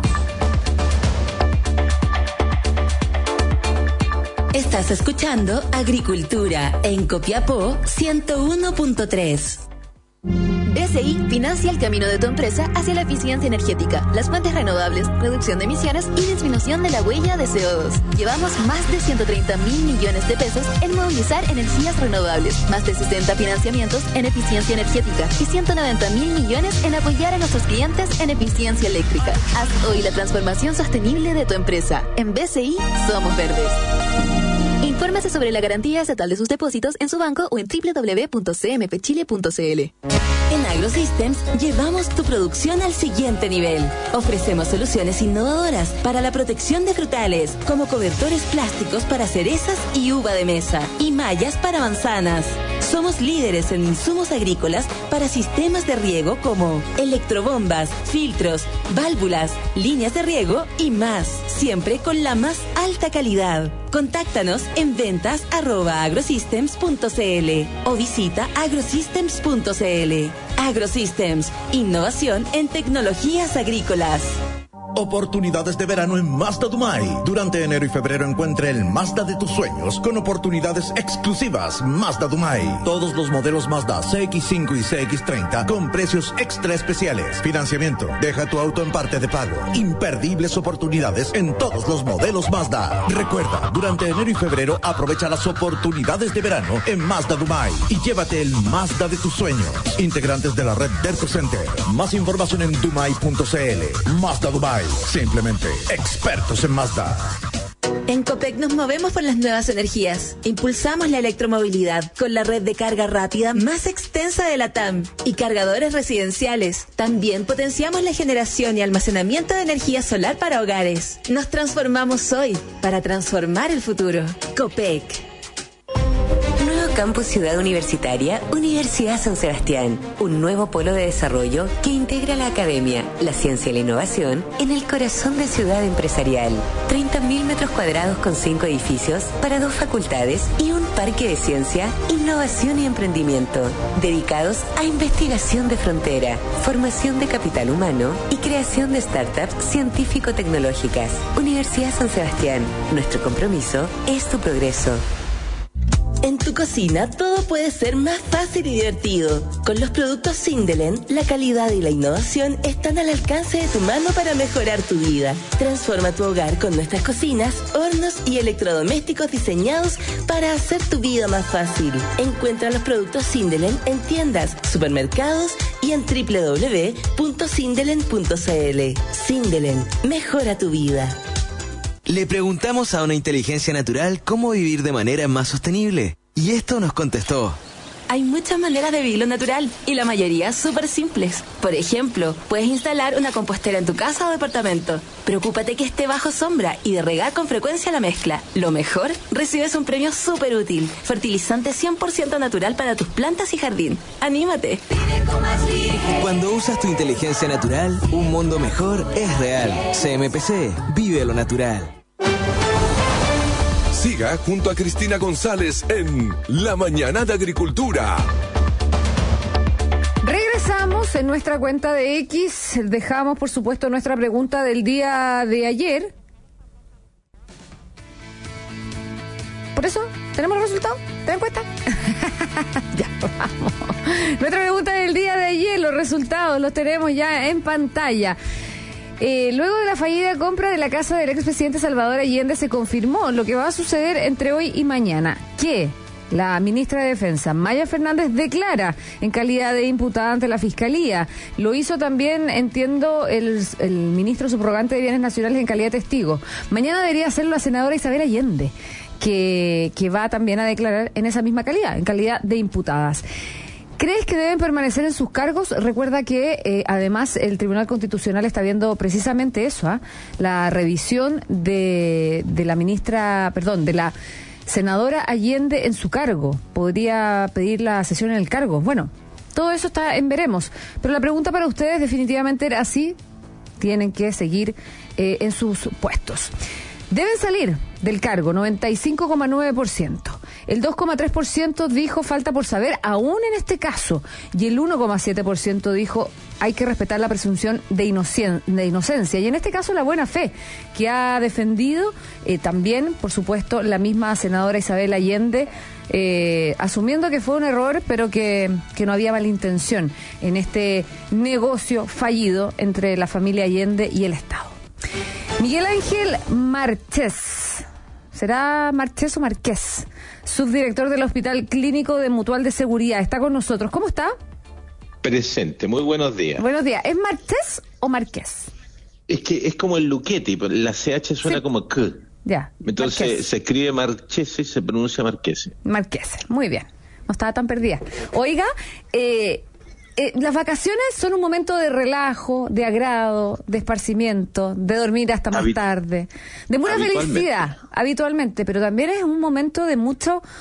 Estás escuchando Agricultura en Copiapó ciento uno punto tres. B C I financia el camino de tu empresa hacia la eficiencia energética, las fuentes renovables, reducción de emisiones y disminución de la huella de C O dos. Llevamos más de ciento treinta mil millones de pesos en movilizar energías renovables, más de sesenta financiamientos en eficiencia energética y ciento noventa mil millones en apoyar a nuestros clientes en eficiencia eléctrica. Haz hoy la transformación sostenible de tu empresa. En B C I somos verdes. Infórmese sobre la garantía estatal de sus depósitos en su banco o en doble u doble u doble u punto c m p chile punto c l. En AgroSystems llevamos tu producción al siguiente nivel. Ofrecemos soluciones innovadoras para la protección de frutales, como cobertores plásticos para cerezas y uva de mesa y mallas para manzanas. Somos líderes en insumos agrícolas para sistemas de riego como electrobombas, filtros, válvulas, líneas de riego y más, siempre con la más alta calidad. Contáctanos en ventas arroba agrosystems punto cl o visita agrosystems punto cl. Agrosystems, innovación en tecnologías agrícolas. Oportunidades de verano en Mazda Dumay. Durante enero y febrero encuentre el Mazda de tus sueños con oportunidades exclusivas. Mazda Dumay. Todos los modelos Mazda C X cinco y C X treinta con precios extra especiales. Financiamiento. Deja tu auto en parte de pago. Imperdibles oportunidades en todos los modelos Mazda. Recuerda, durante enero y febrero aprovecha las oportunidades de verano en Mazda Dumay y llévate el Mazda de tus sueños. Integrantes de la red Derco Center. Más información en dumay punto cl. Mazda Dumay. Simplemente expertos en Mazda. En Copec nos movemos por las nuevas energías. Impulsamos la electromovilidad con la red de carga rápida más extensa de la T A M y cargadores residenciales. También potenciamos la generación y almacenamiento de energía solar para hogares. Nos transformamos hoy para transformar el futuro. Copec. Campus Ciudad Universitaria, Universidad San Sebastián. Un nuevo polo de desarrollo que integra la academia, la ciencia y la innovación en el corazón de ciudad empresarial. treinta mil metros cuadrados con cinco edificios para dos facultades y un parque de ciencia, innovación y emprendimiento. Dedicados a investigación de frontera, formación de capital humano y creación de startups científico-tecnológicas. Universidad San Sebastián. Nuestro compromiso es tu progreso. En tu cocina todo puede ser más fácil y divertido. Con los productos Sindelen, la calidad y la innovación están al alcance de tu mano para mejorar tu vida. Transforma tu hogar con nuestras cocinas, hornos y electrodomésticos diseñados para hacer tu vida más fácil. Encuentra los productos Sindelen en tiendas, supermercados y en doble u doble u doble u punto sindelen punto cl. Sindelen, mejora tu vida. Le preguntamos a una inteligencia natural cómo vivir de manera más sostenible. Y esto nos contestó. Hay muchas maneras de vivirlo natural y la mayoría súper simples. Por ejemplo, puedes instalar una compostera en tu casa o departamento. Preocúpate que esté bajo sombra y de regar con frecuencia la mezcla. Lo mejor, recibes un premio súper útil. Fertilizante cien por ciento natural para tus plantas y jardín. ¡Anímate! Cuando usas tu inteligencia natural, un mundo mejor es real. C M P C, vive lo natural. Siga junto a Cristina González en La Mañana de Agricultura. Regresamos en nuestra cuenta de X. Dejamos, por supuesto, nuestra pregunta del día de ayer. ¿Por eso? ¿Tenemos los resultados de la encuesta? Ya, vamos. Nuestra pregunta del día de ayer, los resultados los tenemos ya en pantalla. Eh, luego de la fallida compra de la casa del expresidente Salvador Allende, se confirmó lo que va a suceder entre hoy y mañana, que la ministra de Defensa, Maya Fernández, declara en calidad de imputada ante la Fiscalía. Lo hizo también, entiendo, el, el ministro subrogante de Bienes Nacionales en calidad de testigo. Mañana debería ser la senadora Isabel Allende, que, que va también a declarar en esa misma calidad, en calidad de imputadas. ¿Crees que deben permanecer en sus cargos? Recuerda que, eh, además, el Tribunal Constitucional está viendo precisamente eso, ¿eh? La revisión de, de la ministra, perdón, de la senadora Allende en su cargo. Podría pedir la cesión en el cargo. Bueno, todo eso está en veremos. Pero la pregunta para ustedes definitivamente era así. Tienen que seguir eh, en sus puestos. Deben salir del cargo, noventa y cinco coma nueve por ciento. El dos coma tres por ciento dijo falta por saber, aún en este caso. Y el uno coma siete por ciento dijo hay que respetar la presunción de, inocen- de inocencia. Y en este caso la buena fe, que ha defendido eh, también, por supuesto, la misma senadora Isabel Allende, eh, asumiendo que fue un error, pero que, que no había mala intención en este negocio fallido entre la familia Allende y el Estado. Miguel Ángel Marchés, ¿será Marchés o Marqués? Subdirector del Hospital Clínico de Mutual de Seguridad, está con nosotros. ¿Cómo está? Presente, muy buenos días. Buenos días. ¿Es Marchés o Marqués? Es que es como el Luchetti, pero la C H suena sí. como K. Ya. Entonces Marqués. Se escribe Marchese y se pronuncia Marquese. Marquese, muy bien. No estaba tan perdida. Oiga, eh... Eh, las vacaciones son un momento de relajo, de agrado, de esparcimiento, de dormir hasta más Habit- tarde, de mucha felicidad habitualmente, pero también es un momento de mucho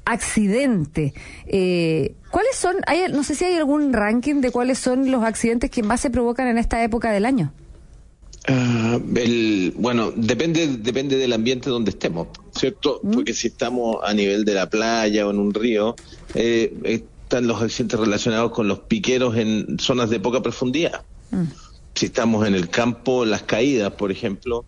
accidente. Eh, ¿Cuáles son, hay, no sé si hay algún ranking de cuáles son los accidentes que más se provocan en esta época del año? Uh, el, bueno, depende depende del ambiente donde estemos, ¿cierto? ¿Mm? Porque si estamos a nivel de la playa o en un río, eh, están los accidentes relacionados con los piqueros en zonas de poca profundidad. Mm. Si estamos en el campo, las caídas, por ejemplo,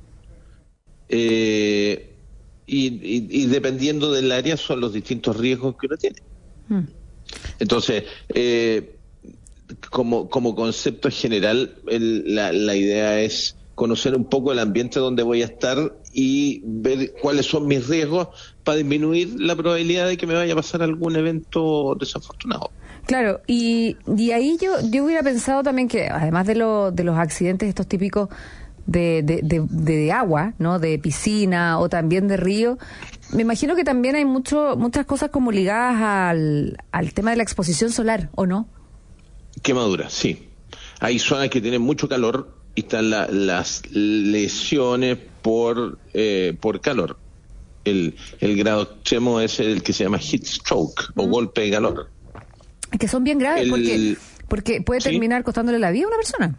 eh, y, y, y dependiendo del área son los distintos riesgos que uno tiene. Mm. Entonces, eh, como, como concepto general, el, la, la idea es conocer un poco el ambiente donde voy a estar y ver cuáles son mis riesgos para disminuir la probabilidad de que me vaya a pasar algún evento desafortunado. Claro, y, y ahí yo yo hubiera pensado también que, además de, lo, de los accidentes estos típicos de, de, de, de agua, ¿no? De piscina o también de río, me imagino que también hay mucho muchas cosas como ligadas al, al tema de la exposición solar, ¿o no? Quemadura, sí. Hay zonas que tienen mucho calor y están la, las lesiones por eh, por calor. El, el grado extremo es el que se llama heat stroke mm. o golpe de calor. Que son bien graves el, porque porque puede terminar ¿sí? costándole la vida a una persona.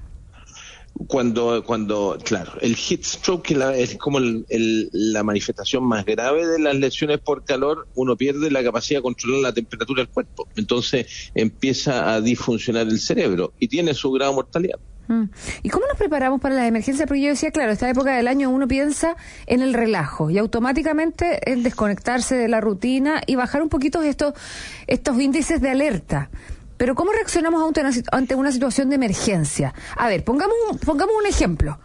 Cuando, cuando, claro, el heat stroke es, la, es como el, el, la manifestación más grave de las lesiones por calor. Uno pierde la capacidad de controlar la temperatura del cuerpo. Entonces empieza a disfuncionar el cerebro y tiene su grado de mortalidad. ¿Y cómo nos preparamos para las emergencias? Porque yo decía, claro, esta época del año uno piensa en el relajo y automáticamente en desconectarse de la rutina y bajar un poquito estos, estos índices de alerta. Pero ¿cómo reaccionamos ante una, ante una situación de emergencia? A ver, pongamos un, pongamos un ejemplo.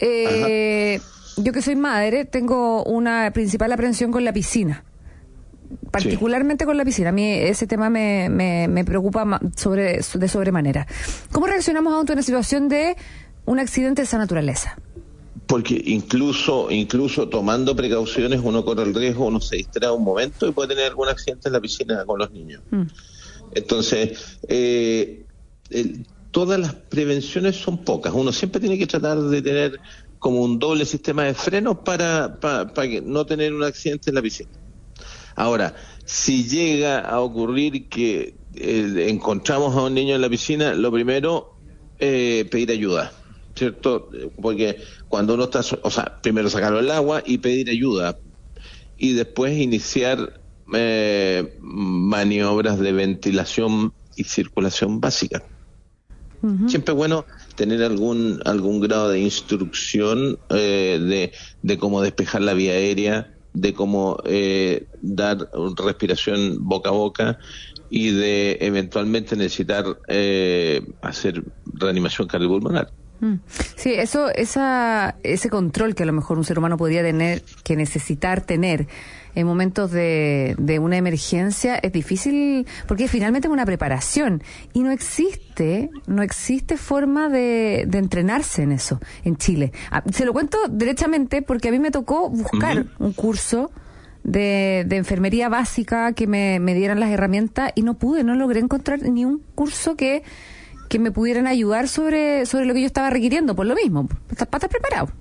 Eh, yo que soy madre, tengo una principal aprensión con la piscina. Particularmente sí. con la piscina. A mí ese tema me, me, me preocupa sobre, de sobremanera. ¿Cómo reaccionamos ante una situación de un accidente de esa naturaleza? Porque incluso incluso tomando precauciones uno corre el riesgo, uno se distrae un momento y puede tener algún accidente en la piscina con los niños. Mm. Entonces, eh, el, todas las prevenciones son pocas. Uno siempre tiene que tratar de tener como un doble sistema de frenos para, para, para que no tener un accidente en la piscina. Ahora, si llega a ocurrir que eh, encontramos a un niño en la piscina, lo primero, eh, pedir ayuda, ¿cierto? Porque cuando uno está, o sea, primero sacarlo del agua y pedir ayuda, y después iniciar eh, maniobras de ventilación y circulación básica. Uh-huh. Siempre es bueno tener algún algún grado de instrucción eh, de, de cómo despejar la vía aérea, de cómo eh, dar respiración boca a boca y de eventualmente necesitar eh, hacer reanimación cardiopulmonar. Sí, eso, esa, ese control que a lo mejor un ser humano podría tener, que necesitar tener en momentos de, de una emergencia, es difícil porque finalmente es una preparación y no existe, no existe forma de, de entrenarse en eso en Chile. Se lo cuento derechamente porque a mí me tocó buscar uh-huh. un curso de, de enfermería básica que me, me dieran las herramientas y no pude, no logré encontrar ni un curso que que me pudieran ayudar sobre sobre lo que yo estaba requiriendo, por lo mismo, para estar preparado.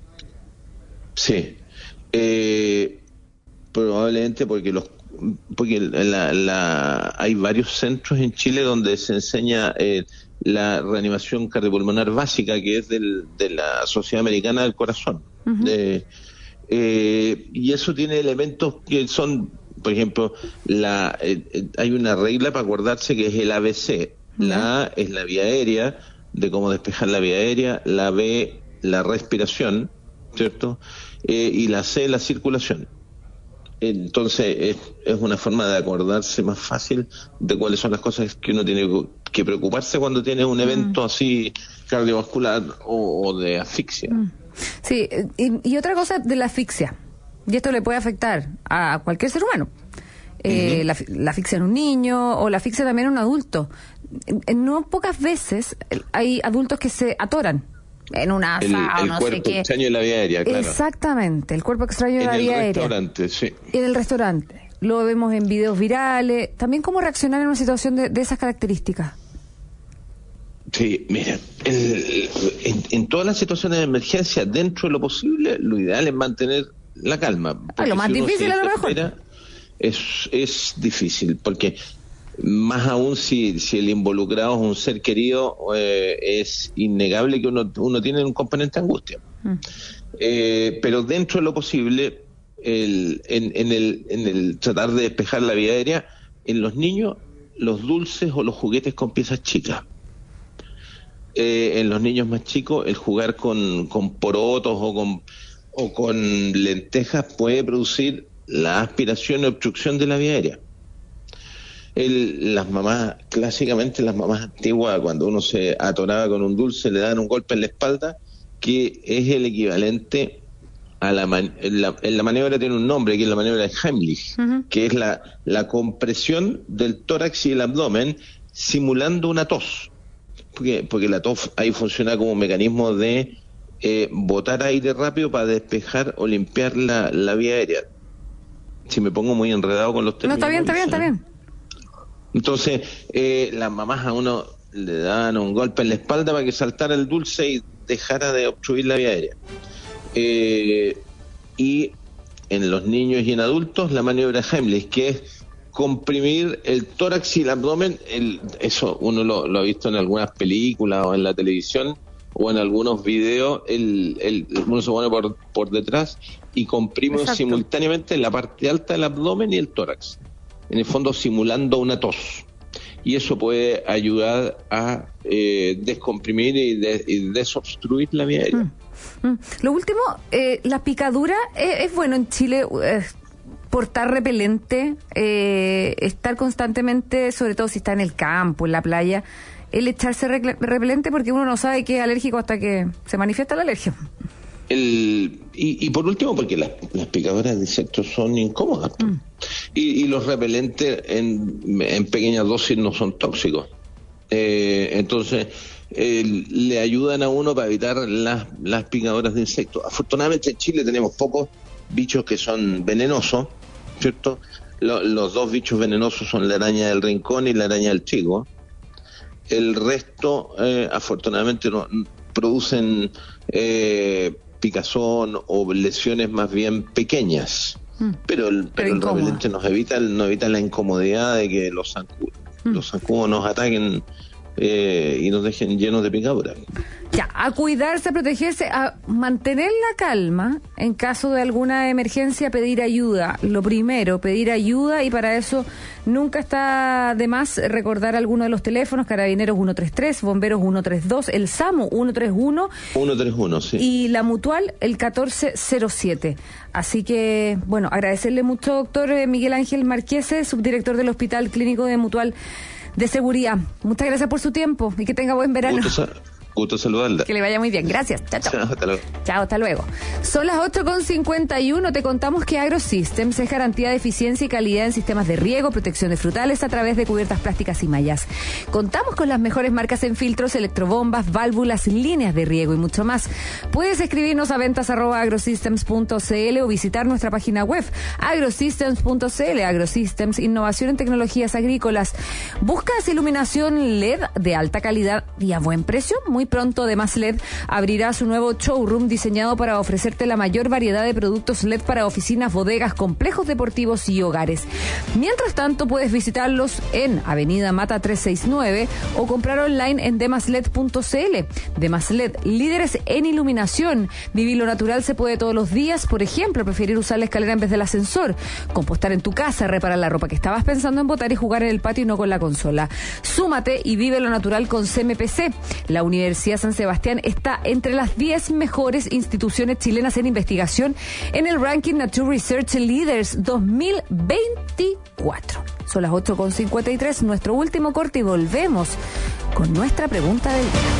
Sí, eh, probablemente porque los porque la, la hay varios centros en Chile donde se enseña eh, la reanimación cardiopulmonar básica, que es del, de la Sociedad Americana del Corazón. Uh-huh. de, eh, y eso tiene elementos que son, por ejemplo, la eh, hay una regla para acordarse que es el A B C. La A es la vía aérea, de cómo despejar la vía aérea, la B, la respiración, ¿cierto? Eh, y la C, la circulación. Entonces, es, es una forma de acordarse más fácil de cuáles son las cosas que uno tiene que preocuparse cuando tiene un evento mm. así cardiovascular o, o de asfixia. Mm. Sí, y, y otra cosa de la asfixia, y esto le puede afectar a cualquier ser humano. Eh, uh-huh. la, la asfixia en un niño o la asfixia también en un adulto. No pocas veces hay adultos que se atoran en una asa el, o el no cuerpo sé qué. extraño de la vía aérea, claro. Exactamente, el cuerpo extraño de la vía aérea. En el restaurante, sí. En el restaurante. Lo vemos en videos virales. También cómo reaccionar en una situación de, de esas características. Sí, mira, el, en, en todas las situaciones de emergencia, dentro de lo posible, lo ideal es mantener la calma. Ah, lo más difícil a lo mejor. es, es difícil, porque más aún si, si el involucrado es un ser querido, eh, es innegable que uno, uno tiene un componente de angustia. Mm. Eh, pero dentro de lo posible, el, en, en, el, en el tratar de despejar la vía aérea, en los niños, los dulces o los juguetes con piezas chicas. Eh, en los niños más chicos, el jugar con, con porotos o con, o con lentejas puede producir la aspiración y obstrucción de la vía aérea. El, las mamás, clásicamente las mamás antiguas, cuando uno se atoraba con un dulce, le daban un golpe en la espalda, que es el equivalente a la, man, la, la maniobra tiene un nombre, que es la maniobra de Heimlich, uh-huh. que es la, la compresión del tórax y el abdomen simulando una tos. Porque, porque la tos ahí funciona como un mecanismo de eh, botar aire rápido para despejar o limpiar la, la vía aérea. Si me pongo muy enredado con los términos. No, está bien, está bien, está bien. Entonces, eh, las mamás a uno le dan un golpe en la espalda para que saltara el dulce y dejara de obstruir la vía aérea. Eh, y en los niños y en adultos, la maniobra Heimlich, que es comprimir el tórax y el abdomen. El, eso uno lo, lo ha visto en algunas películas o en la televisión o en algunos videos. El, el, uno se pone por, por detrás y comprime Exacto. simultáneamente la parte alta del abdomen y el tórax, en el fondo simulando una tos, y eso puede ayudar a eh, descomprimir y, de, y desobstruir la vía aérea. Mm. Mm. Lo último, eh, la picadura, ¿es, es bueno en Chile eh, portar repelente, eh, estar constantemente, sobre todo si está en el campo, en la playa, el echarse re- repelente porque uno no sabe que es alérgico hasta que se manifiesta la alergia? El, y, y por último, porque las, las picaduras de insectos son incómodas. Mm. Y, y los repelentes en, en pequeñas dosis no son tóxicos. Eh, entonces, eh, le ayudan a uno para evitar las, las picaduras de insectos. Afortunadamente en Chile tenemos pocos bichos que son venenosos, ¿cierto? Lo, los dos bichos venenosos son la araña del rincón y la araña del trigo. El resto, eh, afortunadamente, no, producen eh, picazón o lesiones más bien pequeñas. Mm. Pero el, pero el repelente nos evita, nos evita la incomodidad de que los zancudos, mm. los zancudos nos ataquen eh, y nos dejen llenos de picaduras. Ya, a cuidarse, a protegerse, a mantener la calma en caso de alguna emergencia, pedir ayuda. Lo primero, pedir ayuda, y para eso nunca está de más recordar alguno de los teléfonos: Carabineros ciento treinta y tres, Bomberos ciento treinta y dos, el SAMU ciento treinta y uno, ciento treinta y uno, sí. Y la Mutual el catorce cero siete. Así que, bueno, agradecerle mucho, doctor Miguel Ángel Marquese, subdirector del Hospital Clínico de Mutual de Seguridad. Muchas gracias por su tiempo y que tenga buen verano. Gusto, gusto saludarla. Que le vaya muy bien. Gracias. Chao, chao. Chao, hasta luego. Chao, hasta luego. Son las ocho con cincuenta y uno. Te contamos que AgroSystems es garantía de eficiencia y calidad en sistemas de riego, protección de frutales a través de cubiertas plásticas y mallas. Contamos con las mejores marcas en filtros, electrobombas, válvulas, líneas de riego y mucho más. Puedes escribirnos a ventas arroba agrosystems punto cl o visitar nuestra página web agrosystems punto cl. AgroSystems, innovación en tecnologías agrícolas. ¿Buscas iluminación L E D de alta calidad y a buen precio? Muy pronto, Demás L E D abrirá su nuevo showroom diseñado para ofrecerte la mayor variedad de productos L E D para oficinas, bodegas, complejos deportivos y hogares. Mientras tanto, puedes visitarlos en Avenida Mata trescientos sesenta y nueve o comprar online en demasled punto cl. Demás L E D, líderes en iluminación. Vivir lo natural se puede todos los días. Por ejemplo, preferir usar la escalera en vez del ascensor, compostar en tu casa, reparar la ropa que estabas pensando en botar y jugar en el patio y no con la consola. Súmate y vive lo natural con C M P C. La Universidad San Sebastián está entre las diez mejores instituciones chilenas en investigación en el ranking Nature Research Leaders dos mil veinticuatro. Son las ocho con cincuenta y tres, nuestro último corte, y volvemos con nuestra pregunta del día.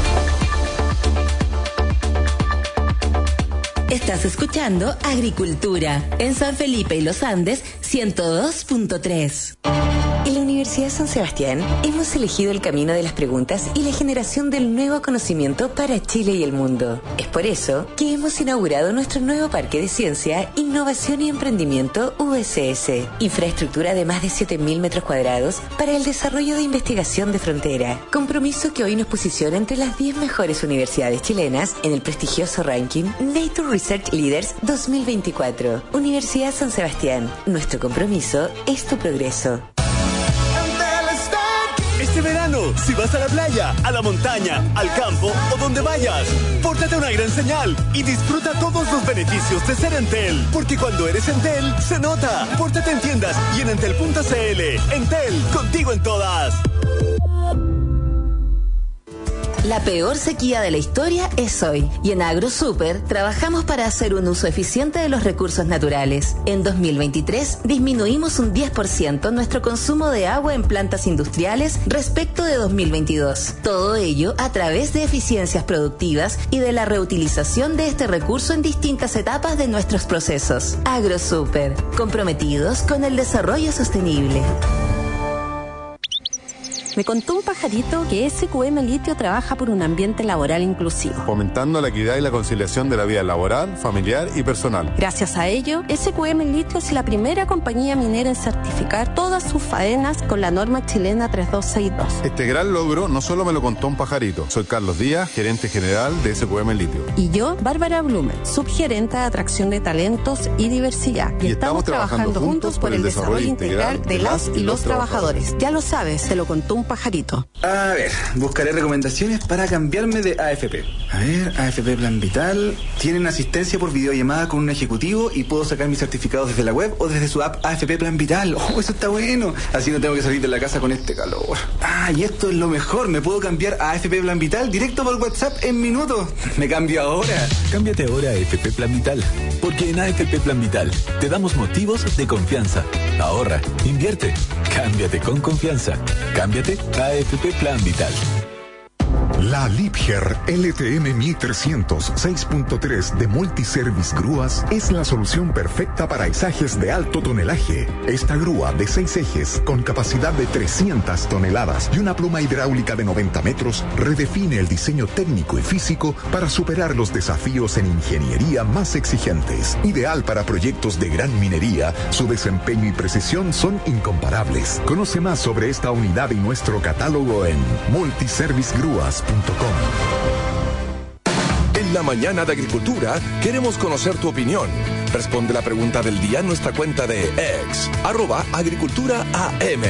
Estás escuchando Agricultura en San Felipe y Los Andes ciento dos punto tres. En la Universidad Universidad San Sebastián hemos elegido el camino de las preguntas y la generación del nuevo conocimiento para Chile y el mundo. Es por eso que hemos inaugurado nuestro nuevo Parque de Ciencia, Innovación y Emprendimiento U S S. Infraestructura de más de siete mil metros cuadrados para el desarrollo de investigación de frontera. Compromiso que hoy nos posiciona entre las diez mejores universidades chilenas en el prestigioso ranking Nature Research Leaders dos mil veinticuatro. Universidad San Sebastián. Nuestro compromiso es tu progreso. Este verano, si vas a la playa, a la montaña, al campo o donde vayas, pórtate una gran señal y disfruta todos los beneficios de ser Entel. Porque cuando eres Entel, se nota. Pórtate en tiendas y en entel punto c l. Entel, contigo en todas. La peor sequía de la historia es hoy, y en AgroSuper trabajamos para hacer un uso eficiente de los recursos naturales. En dos mil veintitrés disminuimos un diez por ciento nuestro consumo de agua en plantas industriales respecto de dos mil veintidós. Todo ello a través de eficiencias productivas y de la reutilización de este recurso en distintas etapas de nuestros procesos. AgroSuper, comprometidos con el desarrollo sostenible. Me contó un pajarito que S Q M Litio trabaja por un ambiente laboral inclusivo, fomentando la equidad y la conciliación de la vida laboral, familiar y personal. Gracias a ello, S Q M Litio es la primera compañía minera en certificar todas sus faenas con la norma chilena tres dos seis dos. Este gran logro no solo me lo contó un pajarito. Soy Carlos Díaz, gerente general de S Q M Litio. Y yo, Bárbara Blumen, subgerente de atracción de talentos y diversidad. Y, y estamos, estamos trabajando, trabajando juntos por el desarrollo integral de las y los trabajadores. Ya lo sabes, se lo contó un pajarito. A ver, buscaré recomendaciones para cambiarme de A F P. A ver, A F P Plan Vital. Tienen asistencia por videollamada con un ejecutivo y puedo sacar mis certificados desde la web o desde su app A F P Plan Vital. Oh, eso está bueno. Así no tengo que salir de la casa con este calor. Ah, y esto es lo mejor. Me puedo cambiar a A F P Plan Vital directo por WhatsApp en minutos. Me cambio ahora. Cámbiate ahora a A F P Plan Vital. Porque en A F P Plan Vital te damos motivos de confianza. Ahorra, invierte, cámbiate con confianza. Cámbiate a A F P Plan Vital. La Liebherr L T M mil trescientos seis punto tres de Multiservice Grúas es la solución perfecta para izajes de alto tonelaje. Esta grúa de seis ejes con capacidad de trescientas toneladas y una pluma hidráulica de noventa metros redefine el diseño técnico y físico para superar los desafíos en ingeniería más exigentes. Ideal para proyectos de gran minería, su desempeño y precisión son incomparables. Conoce más sobre esta unidad y nuestro catálogo en multiservice grúas punto com. En la mañana de Agricultura queremos conocer tu opinión. Responde la pregunta del día en nuestra cuenta de ex, arroba agricultura A M.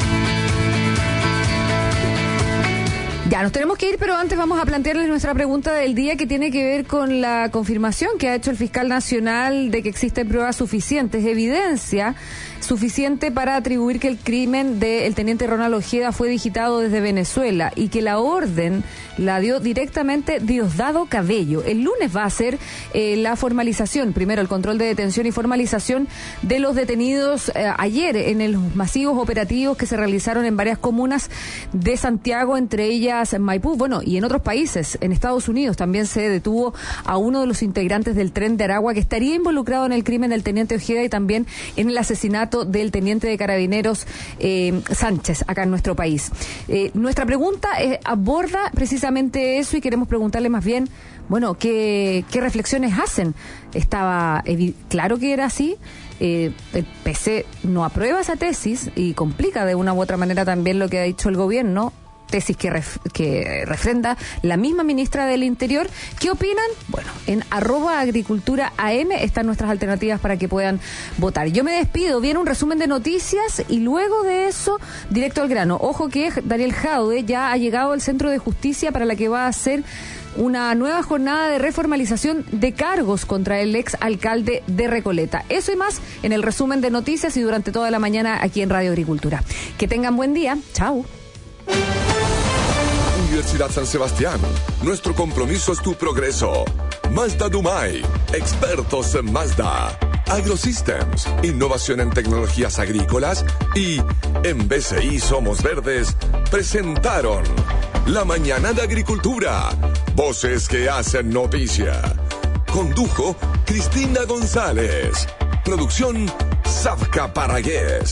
Ya, nos tenemos que ir, pero antes vamos a plantearles nuestra pregunta del día, que tiene que ver con la confirmación que ha hecho el fiscal nacional de que existen pruebas suficientes, evidencia suficiente para atribuir que el crimen del teniente Ronald Ojeda fue digitado desde Venezuela y que la orden la dio directamente Diosdado Cabello. El lunes va a ser eh, la formalización, primero el control de detención y formalización de los detenidos eh, ayer en los masivos operativos que se realizaron en varias comunas de Santiago, entre ellas Maipú, bueno, y en otros países. En Estados Unidos también se detuvo a uno de los integrantes del Tren de Aragua que estaría involucrado en el crimen del teniente Ojeda y también en el asesinato del teniente de carabineros eh, Sánchez, acá en nuestro país. Eh, nuestra pregunta eh, aborda precisamente eso y queremos preguntarle más bien, bueno, ¿qué, qué reflexiones hacen? Estaba claro que era así. Eh, el P C no aprueba esa tesis y complica de una u otra manera también lo que ha dicho el gobierno. Tesis que, ref, que refrenda la misma ministra del Interior. ¿Qué opinan? Bueno, en arroba agricultura A M están nuestras alternativas para que puedan votar. Yo me despido, viene un resumen de noticias y luego de eso, directo al grano. Ojo que Daniel Jaude ya ha llegado al Centro de Justicia para la que va a hacer una nueva jornada de reformalización de cargos contra el ex alcalde de Recoleta. Eso y más en el resumen de noticias y durante toda la mañana aquí en Radio Agricultura. Que tengan buen día. Chao. Universidad San Sebastián, nuestro compromiso es tu progreso. Mazda Dumay, expertos en Mazda. AgroSystems, innovación en tecnologías agrícolas. Y en B C I Somos Verdes presentaron La Mañana de Agricultura. Voces que hacen noticia. Condujo Cristina González. Producción Safka Paragués.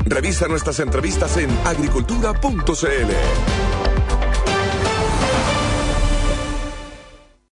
Revisa nuestras entrevistas en agricultura punto c l.